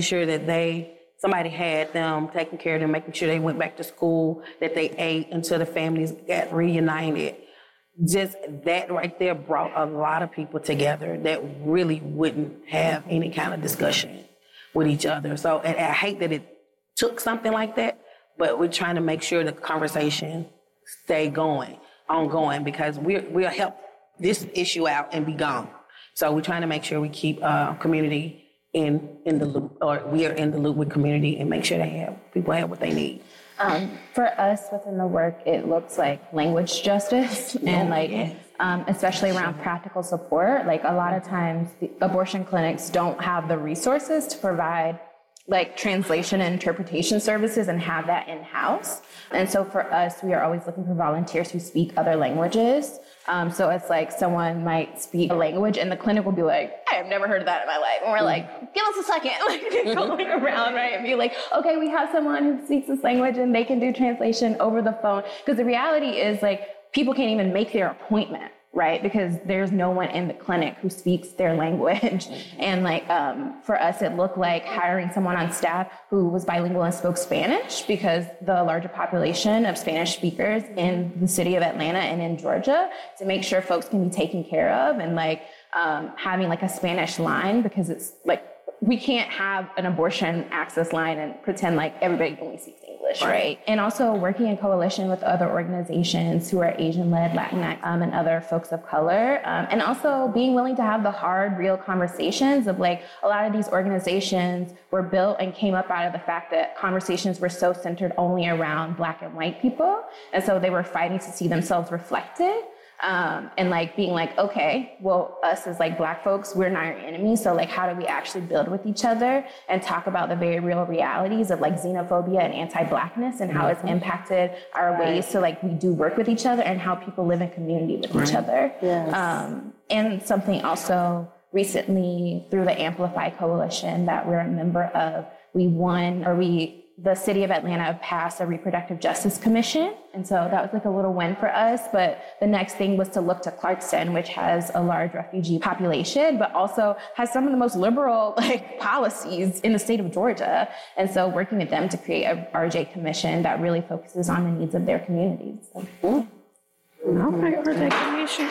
Speaker 4: that somebody had them, taking care of them, making sure they went back to school, that they ate until the families got reunited. Just that right there brought a lot of people together that really wouldn't have any kind of discussion with each other. So, and I hate that it took something like that, but we're trying to make sure the conversation stay ongoing, because we'll help this issue out and be gone. So we're trying to make sure we keep community in the loop, or we are in the loop with community, and make sure people have what they need.
Speaker 5: For us within the work, it looks like language justice and especially around practical support. Like a lot of times the abortion clinics don't have the resources to provide like translation and interpretation services and have that in-house. And so for us, we are always looking for volunteers who speak other languages. So it's like someone might speak a language and the clinic will be like, I have never heard of that in my life. And we're like, give us a second, like going around, right? And be like, okay, we have someone who speaks this language and they can do translation over the phone. Because the reality is like, people can't even make their appointment, right? Because there's no one in the clinic who speaks their language. And like, for us, it looked like hiring someone on staff who was bilingual and spoke Spanish, because the larger population of Spanish speakers in the city of Atlanta and in Georgia, to make sure folks can be taken care of, and like having like a Spanish line, because it's like, we can't have an abortion access line and pretend like everybody only speaks English, right? And also working in coalition with other organizations who are Asian-led, Latinx, and other folks of color. And also being willing to have the hard, real conversations of like, a lot of these organizations were built and came up out of the fact that conversations were so centered only around Black and white people. And so they were fighting to see themselves reflected. And like being like, okay, well, us as like Black folks, we're not your enemy. So like, how do we actually build with each other and talk about the very real realities of like xenophobia and anti-Blackness and how it's impacted our ways to like, we do work with each other and how people live in community with each other. Yes. And something also recently through the Amplify Coalition that we're a member of, the city of Atlanta passed a reproductive justice commission. And so that was like a little win for us. But the next thing was to look to Clarkston, which has a large refugee population, but also has some of the most liberal like policies in the state of Georgia. And so working with them to create a RJ commission that really focuses on the needs of their communities. So, cool.
Speaker 4: Okay, RJ commission.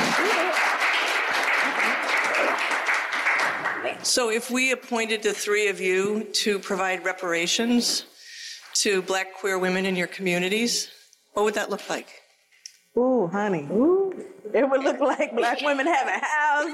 Speaker 6: So if we appointed the three of you to provide reparations to Black queer women in your communities, what would that look like?
Speaker 3: Ooh, honey. Ooh. It would look like Black women having housing.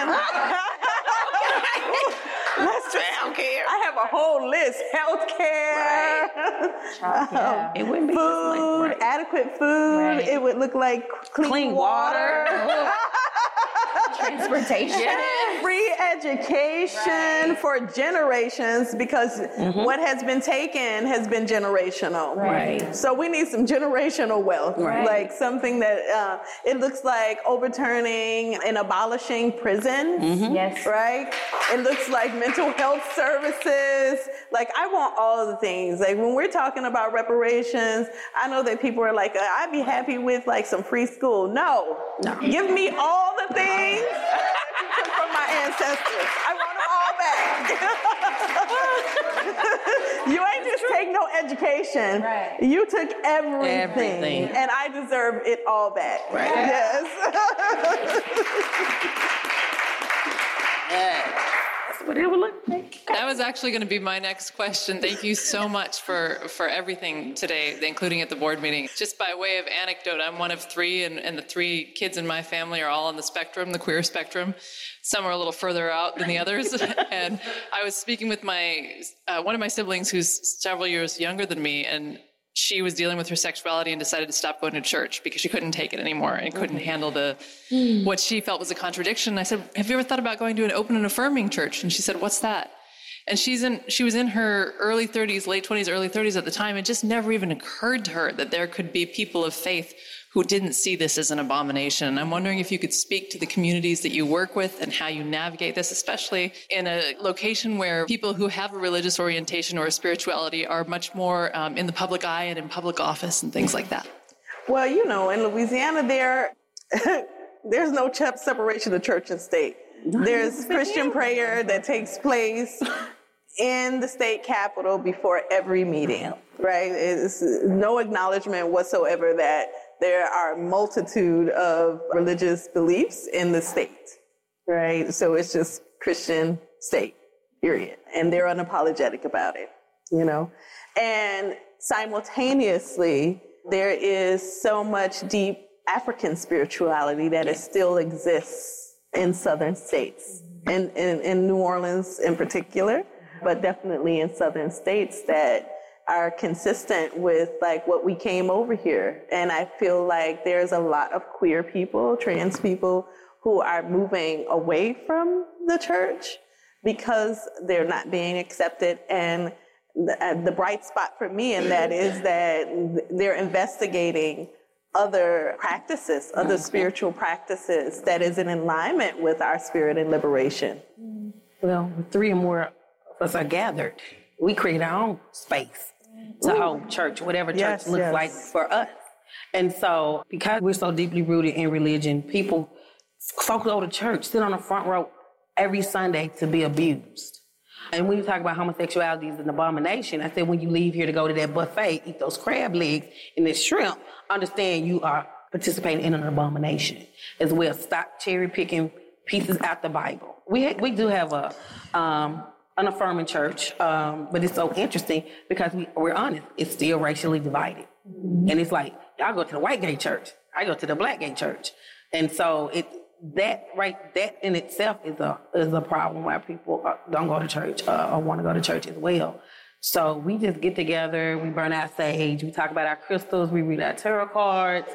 Speaker 3: I have a whole list. Healthcare.
Speaker 4: Right. It wouldn't be
Speaker 3: food, adequate food. Right. It would look like clean water.
Speaker 5: Transportation.
Speaker 3: Free education for generations, because what has been taken has been generational.
Speaker 4: Right.
Speaker 3: So we need some generational wealth, like something that it looks like overturning and abolishing prison.
Speaker 5: Yes.
Speaker 3: Right? It looks like mental health services. Like, I want all the things. Like, when we're talking about reparations, I know that people are like, I'd be happy with like some free school. No. Give me all the things from my ancestors. I want them all back. You ain't just take no education. Right. You took everything. And I deserve it all back. Right. Yes.
Speaker 4: That's what it would look like.
Speaker 8: That was actually going to be my next question. Thank you so much for everything today, including at the board meeting. Just by way of anecdote, I'm one of three, and the three kids in my family are all on the spectrum, the queer spectrum. Some are a little further out than the others. And I was speaking with one of my siblings who's several years younger than me, and she was dealing with her sexuality and decided to stop going to church because she couldn't take it anymore and couldn't handle what she felt was a contradiction. And I said, have you ever thought about going to an open and affirming church? And she said, what's that? And she was in her early 30s, late 20s, early 30s at the time. It just never even occurred to her that there could be people of faith who didn't see this as an abomination. I'm wondering if you could speak to the communities that you work with and how you navigate this, especially in a location where people who have a religious orientation or a spirituality are much more in the public eye and in public office and things like that.
Speaker 3: Well, in Louisiana, there's no separation of church and state. There's Christian prayer that takes place in the state capitol before every meeting, right? It's no acknowledgement whatsoever that there are a multitude of religious beliefs in the state, right? So it's just Christian state, period. And they're unapologetic about it, And simultaneously, there is so much deep African spirituality that it still exists in southern states, in New Orleans in particular, but definitely in southern states that are consistent with like what we came over here. And I feel like there's a lot of queer people, trans people who are moving away from the church because they're not being accepted. And the bright spot for me in that is that they're investigating other practices, other spiritual practices that is in alignment with our spirit and liberation.
Speaker 4: Well, 3 or more of us are gathered. We create our own space to hold church, whatever church looks like for us. And so, because we're so deeply rooted in religion, folks go to church, sit on the front row every Sunday to be abused. And when you talk about homosexuality is an abomination, I said when you leave here to go to that buffet, eat those crab legs and this shrimp, understand you are participating in an abomination. As well, stop cherry picking pieces out the Bible. We do have an affirming church, but it's so interesting because we're honest, it's still racially divided. Mm-hmm. And it's like, y'all go to the white gay church, I go to the black gay church. And so that in itself is a problem why people don't go to church or want to go to church as well. So we just get together, we burn our sage, we talk about our crystals, we read our tarot cards.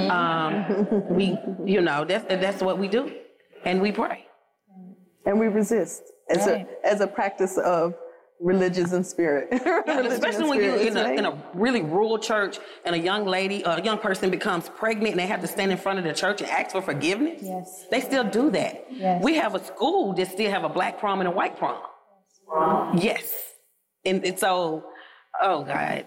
Speaker 4: Mm-hmm. That's what we do. And we pray.
Speaker 3: And we resist as a practice of religion and spirit.
Speaker 4: Especially when you're in a really rural church and a young person becomes pregnant and they have to stand in front of the church and ask for forgiveness. Yes. They still do that. Yes. We have a school that still have a black prom and a white prom. Wow. Yes. And so, oh God,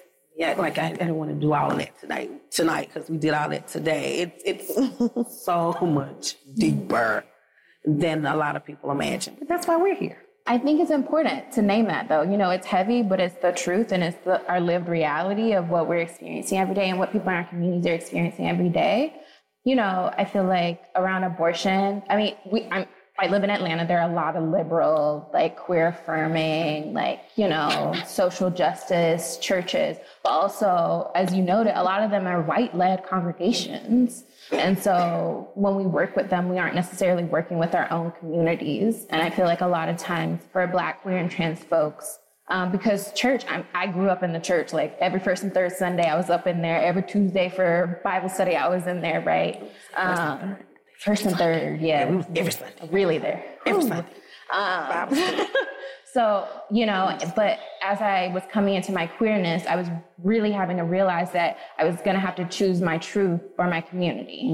Speaker 4: I don't want to do all of that tonight because we did all that today. It's so much deeper than a lot of people imagine. But that's why we're here.
Speaker 5: I think it's important to name that, though. It's heavy, but it's the truth and it's our lived reality of what we're experiencing every day and what people in our communities are experiencing every day. I feel like around abortion, I live in Atlanta. There are a lot of liberal, queer affirming, social justice churches. But also, as you noted, a lot of them are white-led congregations. And so when we work with them, we aren't necessarily working with our own communities. And I feel like a lot of times for Black, queer, and trans folks, because church, I grew up in the church, every first and third Sunday, I was up in there. Every Tuesday for Bible study, I was in there, right? First and third, yeah.
Speaker 4: Every Sunday.
Speaker 5: Really there.
Speaker 4: Every Sunday.
Speaker 5: So, but as I was coming into my queerness, I was really having to realize that I was going to have to choose my truth or my community.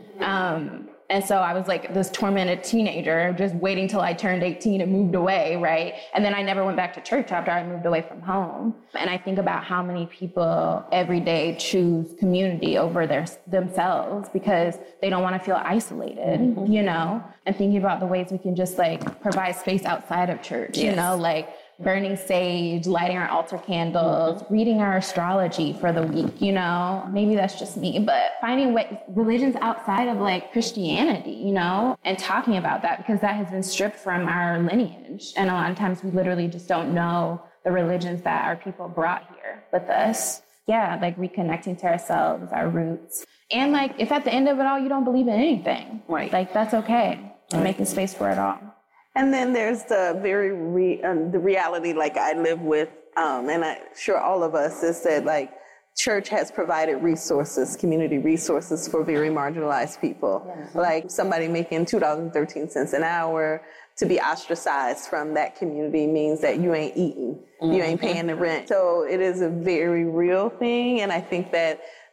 Speaker 5: And so I was like this tormented teenager, just waiting till I turned 18 and moved away, right? And then I never went back to church after I moved away from home. And I think about how many people every day choose community over themselves because they don't want to feel isolated, and thinking about the ways we can just provide space outside of church, burning sage, lighting our altar candles, reading our astrology for the week, maybe that's just me, but finding religions outside of Christianity, and talking about that because that has been stripped from our lineage. And a lot of times we literally just don't know the religions that our people brought here with us. Yeah, reconnecting to ourselves, our roots. And if at the end of it all, you don't believe in anything, right? That's okay. Right. Making space for it all.
Speaker 3: And then there's the very the reality I live with, and I'm sure all of us, is that church has provided resources, community resources for very marginalized people. Yeah. Somebody making $2.13 an hour to be ostracized from that community means that you ain't eating, you ain't paying the rent. So it is a very real thing, and I think that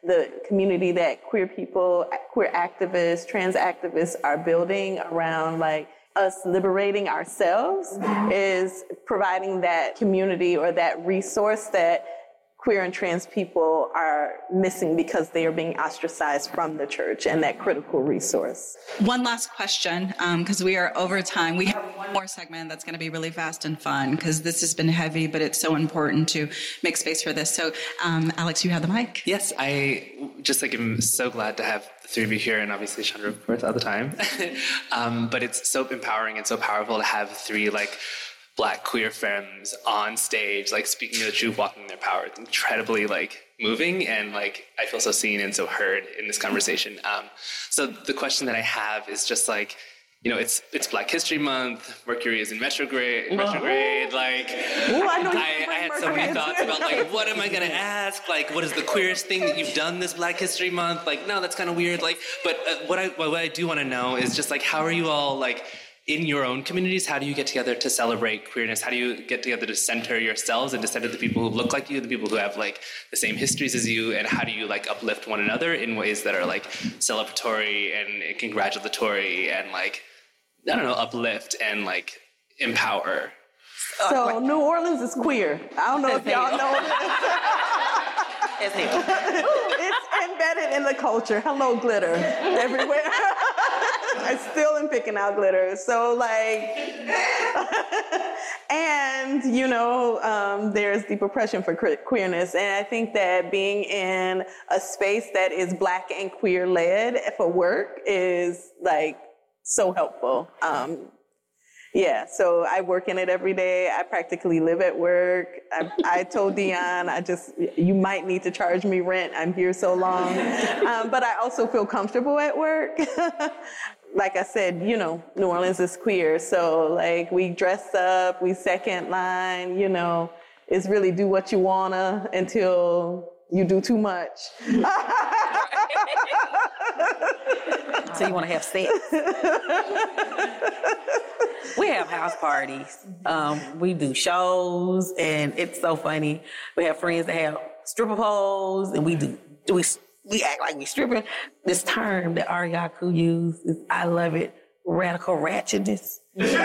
Speaker 3: the community that queer people, queer activists, trans activists are building around like us liberating ourselves is providing that community or that resource that queer and trans people are missing because they are being ostracized from the church, and that critical resource.
Speaker 2: One last question, because we are over time. We have one more segment that's going to be really fast and fun, because this has been heavy, but it's so important to make space for this. So, Alex, you have the mic.
Speaker 9: Yes, I just am so glad to have the three of you here, and obviously Chandra, of course, all the time. But it's so empowering and so powerful to have three Black queer femmes on stage, speaking the truth, walking their power. It's incredibly moving, and I feel so seen and so heard in this conversation. So the question that I have is just it's Black History Month. Mercury is in retrograde. I had so many thoughts about what am I going to ask? What is the queerest thing that you've done this Black History Month? No, that's kind of weird. But what I do want to know is just how are you all in your own communities? How do you get together to celebrate queerness? How do you get together to center yourselves and to center the people who look like you, the people who have the same histories as you, and how do you uplift one another in ways that are celebratory and congratulatory and uplift and empower?
Speaker 3: So New Orleans is queer. I don't know if y'all know this. It's embedded in the culture. Hello, glitter everywhere. I still am picking out glitter. So and there's deep oppression for queerness. And I think that being in a space that is Black and queer led for work is so helpful. So I work in it every day. I practically live at work. I told Dion, you might need to charge me rent. I'm here so long. But I also feel comfortable at work. Like I said, New Orleans is queer. So we dress up, we second line, it's really do what you wanna until you do too much.
Speaker 4: So you want to have sex. We have house parties. We do shows, and it's so funny. We have friends that have stripper poles, and we act like we stripping. This term that Ariaku used, I love it, radical ratchetness.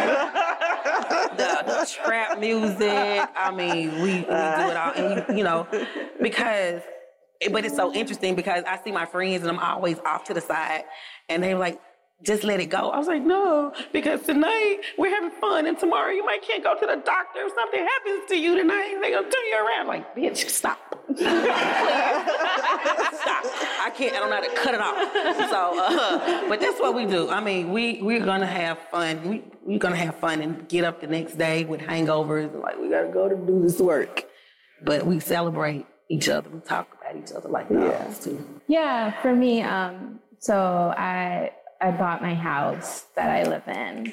Speaker 4: the trap music. I mean, we do it all, and because. But it's so interesting because I see my friends and I'm always off to the side, and they're like, just let it go. I was like, no, because tonight we're having fun, and tomorrow you might can't go to the doctor if something happens to you tonight. They're going to turn you around. Like, bitch, stop. Stop. I don't know how to cut it off. So, but that's what we do. I mean, we're going to have fun. We're going to have fun and get up the next day with hangovers. And we got to go to do this work. But we celebrate each other. We talk about each other like dogs too.
Speaker 5: Yeah, for me, so I bought my house that I live in.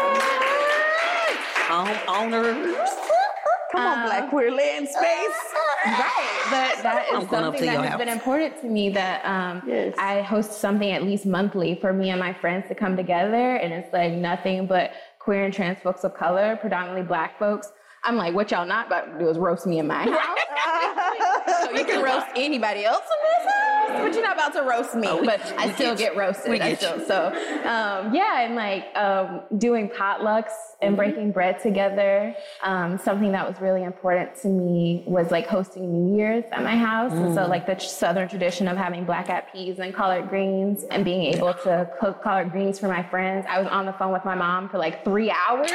Speaker 4: Homeowners.
Speaker 3: Come on, Black queer land space.
Speaker 5: Right, but that is something that has been important to me, that
Speaker 3: Yes.
Speaker 5: I host something at least monthly for me and my friends to come together, and it's nothing but queer and trans folks of color, predominantly Black folks. I'm like, what y'all not about to do is roast me in my house. So you can roast anybody else in this house, but you're not about to roast me. But I still get roasted. Doing potlucks and breaking bread together. Something that was really important to me was hosting New Year's at my house. And so the Southern tradition of having black-eyed peas and collard greens and being able to cook collard greens for my friends. I was on the phone with my mom for 3 hours.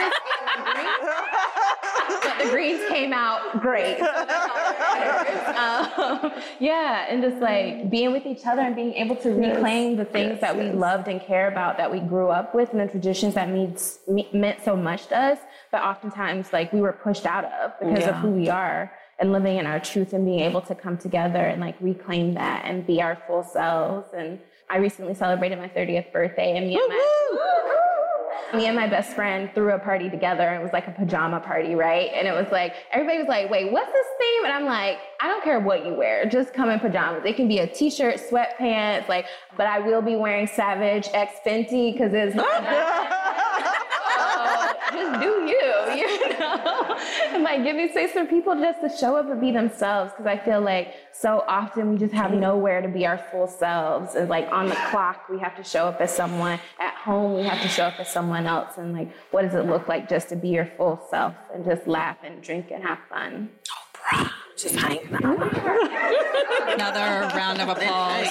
Speaker 5: But the greens came out great. So that's all that matters. And just being with each other and being able to reclaim the things that we loved and care about, that we grew up with, and the traditions that meant so much to us, but oftentimes we were pushed out of because of who we are, and living in our truth and being able to come together and reclaim that and be our full selves. And I recently celebrated my 30th birthday, and me and my best friend threw a party together, and it was a pajama party, right? And it was everybody was wait, what's this theme? And I'm I don't care what you wear, just come in pajamas. It can be a t-shirt, sweatpants, but I will be wearing Savage X Fenty because it's just do you. And like giving space for people just to show up and be themselves. Because I feel like so often we just have nowhere to be our full selves. And like on the clock, we have to show up as someone. At home, we have to show up as someone else. And like, what does it look like just to be your full self and just laugh and drink and have fun?
Speaker 4: Oprah, just hanging out.
Speaker 2: Another round of applause.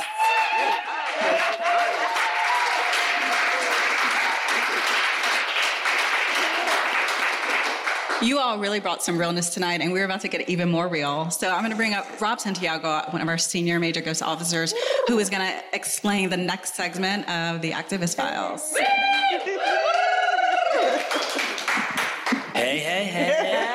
Speaker 2: You all really brought some realness tonight, and we're about to get even more real. So I'm going to bring up Rob Santiago, one of our senior Major Ghost officers, who is going to explain the next segment of the Activist Files.
Speaker 10: Hey, hey, hey.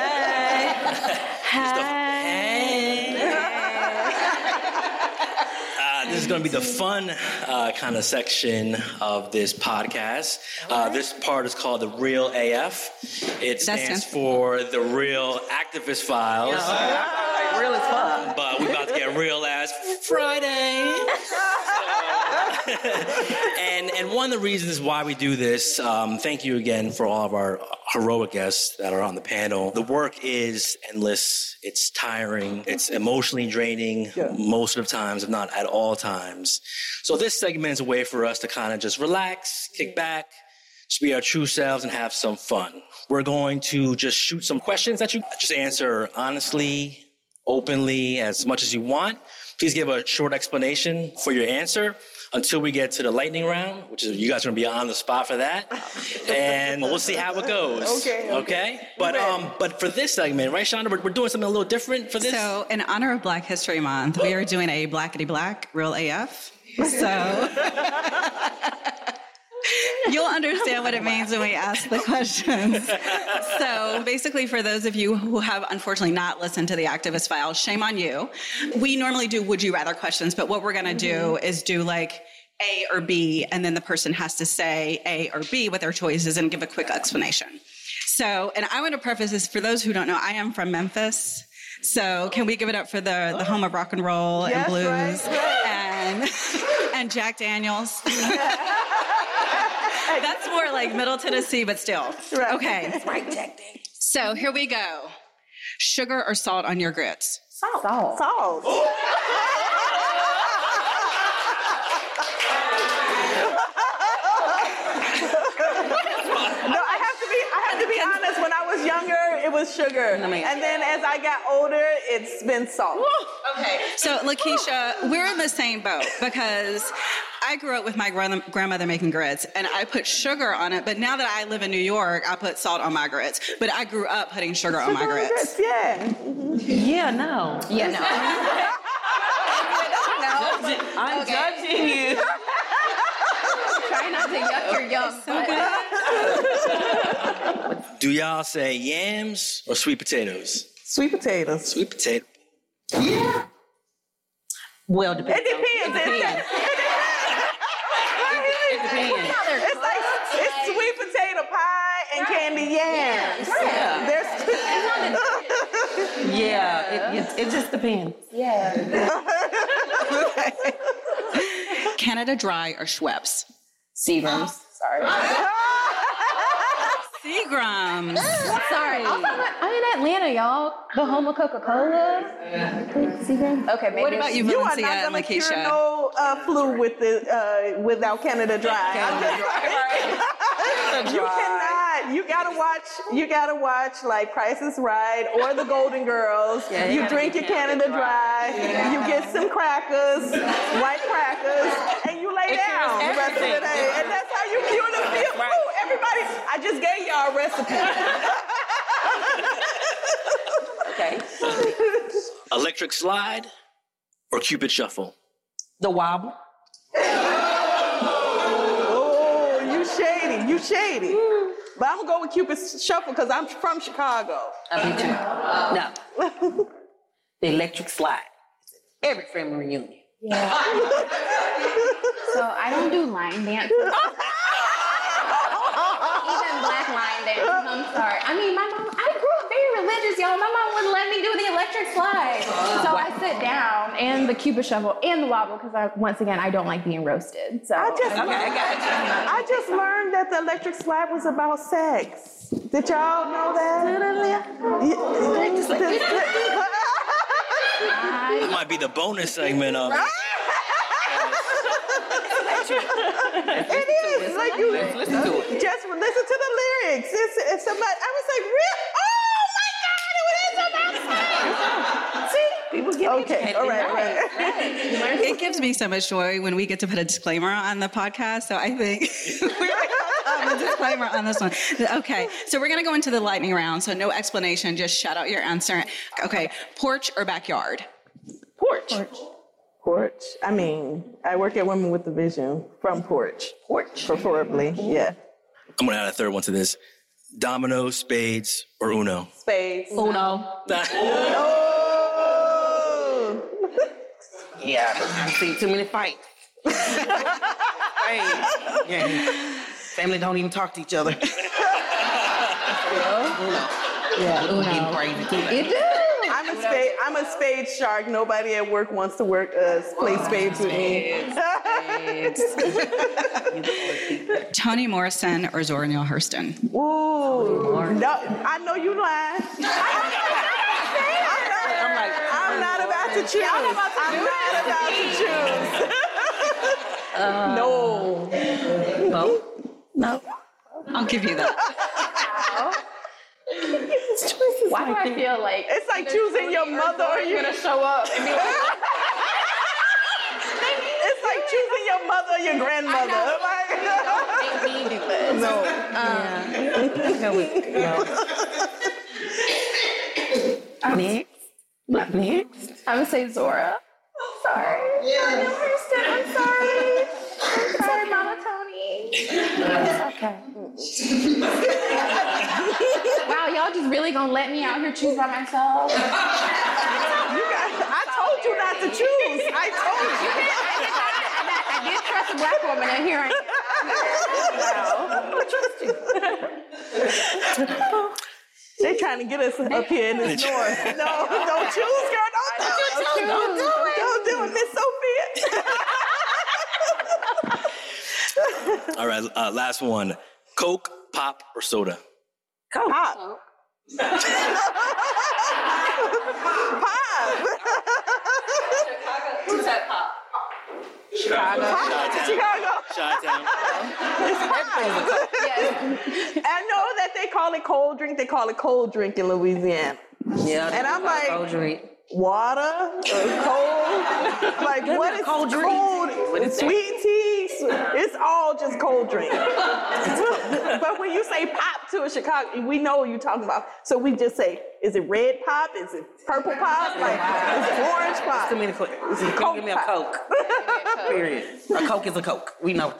Speaker 10: This is going to be the fun kind of section of this podcast. This part is called the Real AF. It stands for the Real Activist Files.
Speaker 4: Yeah, real as fuck.
Speaker 10: But we're about to get real as Friday. And one of the reasons why we do this, thank you again for all of our heroic guests that are on the panel. The work is endless. It's tiring. It's emotionally draining most of the times, if not at all times. So this segment is a way for us to kind of just relax, kick back, just be our true selves and have some fun. We're going to just shoot some questions that you just answer honestly, openly, as much as you want. Please give a short explanation for your answer until we get to the lightning round, which is you guys are going to be on the spot for that. And we'll see how it goes. Okay? But for this segment, right, Shonda, we're doing something a little different for this?
Speaker 2: So in honor of Black History Month, we are doing a Blackity Black, Real AF. So you'll understand what it means when we ask the questions. So basically, for those of you who have unfortunately not listened to the Activist Files, shame on you. We normally do would you rather questions, but what we're going to do is do like A or B, and then the person has to say A or B with their choices and give a quick explanation. So, and I want to preface this for those who don't know, I am from Memphis. So can we give it up for the home of rock and roll and blues and Jack Daniels? That's more like Middle Tennessee, but still. Okay.
Speaker 3: That's right, Jack Daniels.
Speaker 2: So here we go. Sugar or salt on your grits?
Speaker 3: Salt. No, I have to be honest. When I was younger, it was sugar. And then as I got older, it's been salt.
Speaker 2: Okay. So, Lakeisha, we're in the same boat because I grew up with my grandmother making grits, and I put sugar on it. But now that I live in New York, I put salt on my grits. But I grew up putting sugar on my grits.
Speaker 3: Yeah.
Speaker 4: Yeah, no.
Speaker 5: Yeah, no.
Speaker 4: I'm judging you.
Speaker 5: Try not to yuck your yum.
Speaker 10: Do y'all say yams or sweet potatoes?
Speaker 3: Sweet potatoes.
Speaker 10: Sweet potato.
Speaker 3: Yeah.
Speaker 4: Well, depends.
Speaker 3: It depends. It depends. It's like it's sweet potato pie and candy yams.
Speaker 4: It just depends.
Speaker 5: Yeah.
Speaker 2: Canada Dry or Schweppes?
Speaker 5: Seagrams. Sorry.
Speaker 2: Seagrams.
Speaker 5: Sorry. I'm in Atlanta, y'all. The home of Coca-Cola. Seagrams. Okay, maybe.
Speaker 2: What about you,
Speaker 3: You are
Speaker 2: Valencia
Speaker 3: not
Speaker 2: and
Speaker 3: going to cure
Speaker 2: Lakeisha?
Speaker 3: no flu with without Canada Dry. You cannot. You gotta watch like Price is Right or The Golden Girls. You drink your Canada Dry. You get some crackers, white crackers, and you lay down the rest of the day. And that's how you cure the flu. Everybody, I just gave y'all a recipe.
Speaker 4: Okay.
Speaker 10: Electric slide or Cupid shuffle?
Speaker 4: The wobble.
Speaker 3: Oh, you shady. But I'm gonna go with Cupid shuffle because I'm from Chicago.
Speaker 4: I do too. No. The electric slide. Every family reunion.
Speaker 5: Yeah. So I don't do line dance. Even black line dance. I'm sorry. I mean, my mom, I grew up very religious, y'all. My mom wouldn't let me do the electric slide. So I sit down and the Cupid shuffle and the wobble because once again, I don't like being roasted. So
Speaker 3: I just learned that the electric slide was about sex. Did y'all know that?
Speaker 10: That might be the bonus segment of it.
Speaker 3: It is. Like you just listen to the lyrics. It's somebody. I was like, real? Oh my God! It is about See, people get okay. All right.
Speaker 2: It gives me so much joy when we get to put a disclaimer on the podcast. So I think we're going to have a disclaimer on this one. Okay, so we're going to go into the lightning round. So no explanation, just shout out your answer. Okay, porch or backyard?
Speaker 3: Porch. I mean, I work at Women with a Vision from porch. Porch, preferably. Yeah.
Speaker 10: I'm gonna add a third one to this: domino, spades, or Uno.
Speaker 3: Spades.
Speaker 4: Uno.
Speaker 3: Oh.
Speaker 4: Yeah, I've seen too many fights. Yeah. Family don't even talk to each other.
Speaker 3: Yeah.
Speaker 4: Uno. Crazy too.
Speaker 3: It do. I'm a spade shark. Nobody at work wants to play spades with me.
Speaker 2: Toni Morrison or Zora Neale Hurston?
Speaker 3: Ooh, no, I know you lying. I'm not about to choose. I'm not about to choose. No. I'll give you that.
Speaker 5: Why do I feel like
Speaker 3: it's like choosing your mother or you're gonna show up? It's like choosing your mother or your grandmother.
Speaker 5: Next. I'm gonna say Zora. I'm sorry. I'm sorry. I'm sorry, Mama Toni. Okay. Wow, y'all just really gonna let me out here choose by myself?
Speaker 3: I told you not to choose. I told you.
Speaker 5: I did trust a black woman, and here I am. Wow.
Speaker 3: They're trying to get us up here in this north. No, don't choose, girl. Don't do it. Don't do it, Miss Sophia.
Speaker 10: All right, last one: Coke, pop, or soda.
Speaker 3: Coke. Pop. Pop.
Speaker 8: Who said pop?
Speaker 3: Chicago.
Speaker 10: Chi-town.
Speaker 3: I know that they call it cold drink. They call it cold drink in Louisiana.
Speaker 4: Yeah.
Speaker 3: And I'm like,
Speaker 4: cold drink.
Speaker 3: Water, cold, like what is cold drink? Sweet tea, it's all just cold drink. But when you say pop to a Chicago, we know what you're talking about. So we just say, is it red pop? Is it purple pop? Like, is it orange pop?
Speaker 4: Is it Coke? Give me a Coke. Period. A Coke is a Coke. We know.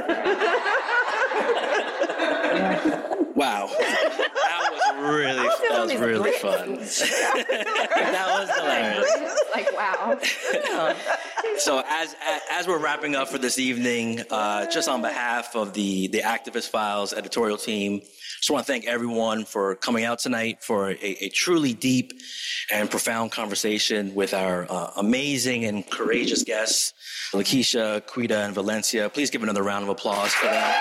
Speaker 10: Wow. That was really fun. That was hilarious.
Speaker 5: Like, wow.
Speaker 10: So as we're wrapping up for this evening, just on behalf of the Activist Files editorial team, just want to thank everyone for coming out tonight for a truly deep and profound conversation with our amazing and courageous guests, Lakeisha, Quita, and Valencia. Please give another round of applause for them.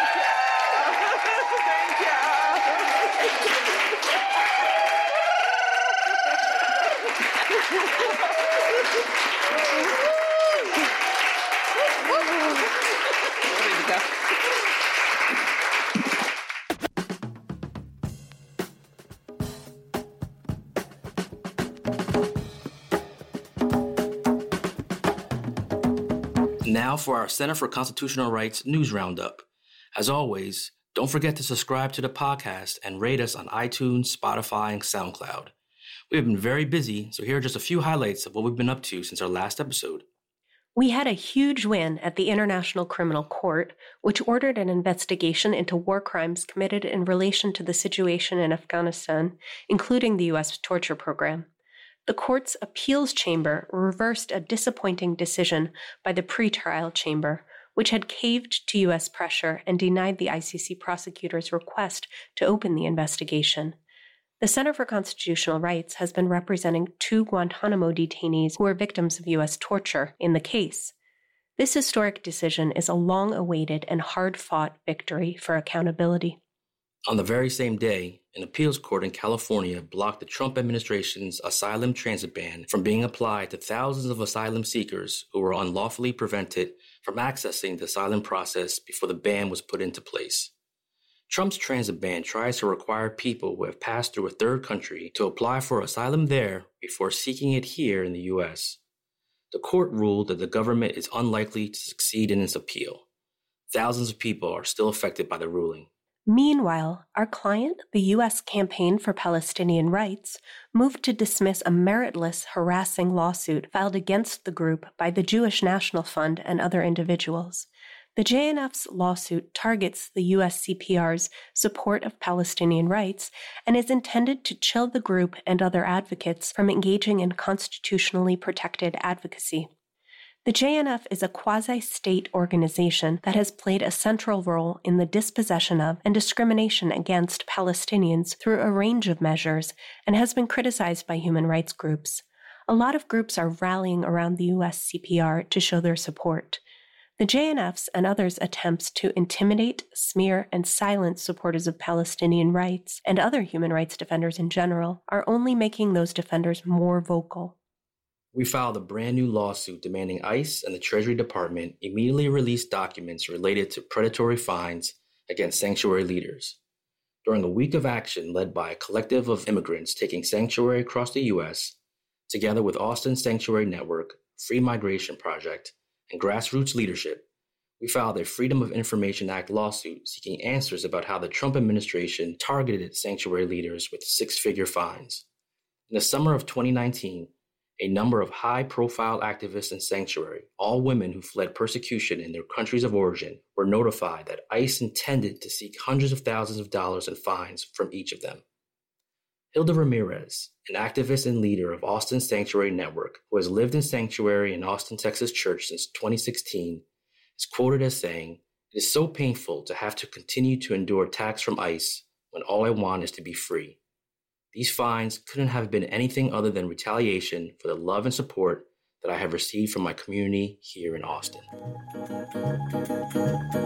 Speaker 10: Now for our Center for Constitutional Rights News Roundup. As always, don't forget to subscribe to the podcast and rate us on iTunes, Spotify, and SoundCloud. We have been very busy, so here are just a few highlights of what we've been up to since our last episode.
Speaker 1: We had a huge win at the International Criminal Court, which ordered an investigation into war crimes committed in relation to the situation in Afghanistan, including the U.S. torture program. The court's appeals chamber reversed a disappointing decision by the pretrial chamber, which had caved to U.S. pressure and denied the ICC prosecutor's request to open the investigation. The Center for Constitutional Rights has been representing 2 Guantanamo detainees who are victims of U.S. torture in the case. This historic decision is a long-awaited and hard-fought victory for accountability.
Speaker 10: On the very same day, an appeals court in California blocked the Trump administration's asylum transit ban from being applied to thousands of asylum seekers who were unlawfully prevented from accessing the asylum process before the ban was put into place. Trump's transit ban tries to require people who have passed through a third country to apply for asylum there before seeking it here in the U.S. The court ruled that the government is unlikely to succeed in its appeal. Thousands of people are still affected by the ruling.
Speaker 1: Meanwhile, our client, the U.S. Campaign for Palestinian Rights, moved to dismiss a meritless, harassing lawsuit filed against the group by the Jewish National Fund and other individuals. The JNF's lawsuit targets the USCPR's support of Palestinian rights and is intended to chill the group and other advocates from engaging in constitutionally protected advocacy. The JNF is a quasi-state organization that has played a central role in the dispossession of and discrimination against Palestinians through a range of measures and has been criticized by human rights groups. A lot of groups are rallying around the USCPR to show their support. The JNF's and others' attempts to intimidate, smear, and silence supporters of Palestinian rights and other human rights defenders in general are only making those defenders more vocal.
Speaker 10: We filed a brand new lawsuit demanding ICE and the Treasury Department immediately release documents related to predatory fines against sanctuary leaders. During a week of action led by a collective of immigrants taking sanctuary across the U.S., together with Austin Sanctuary Network, Free Migration Project, and grassroots leadership, we filed a Freedom of Information Act lawsuit seeking answers about how the Trump administration targeted sanctuary leaders with six-figure fines. In the summer of 2019, a number of high-profile activists in sanctuary, all women who fled persecution in their countries of origin, were notified that ICE intended to seek hundreds of thousands of dollars in fines from each of them. Hilda Ramirez, an activist and leader of Austin Sanctuary Network, who has lived in sanctuary in Austin, Texas church since 2016, is quoted as saying, "It is so painful to have to continue to endure attacks from ICE when all I want is to be free. These fines couldn't have been anything other than retaliation for the love and support that I have received from my community here in Austin."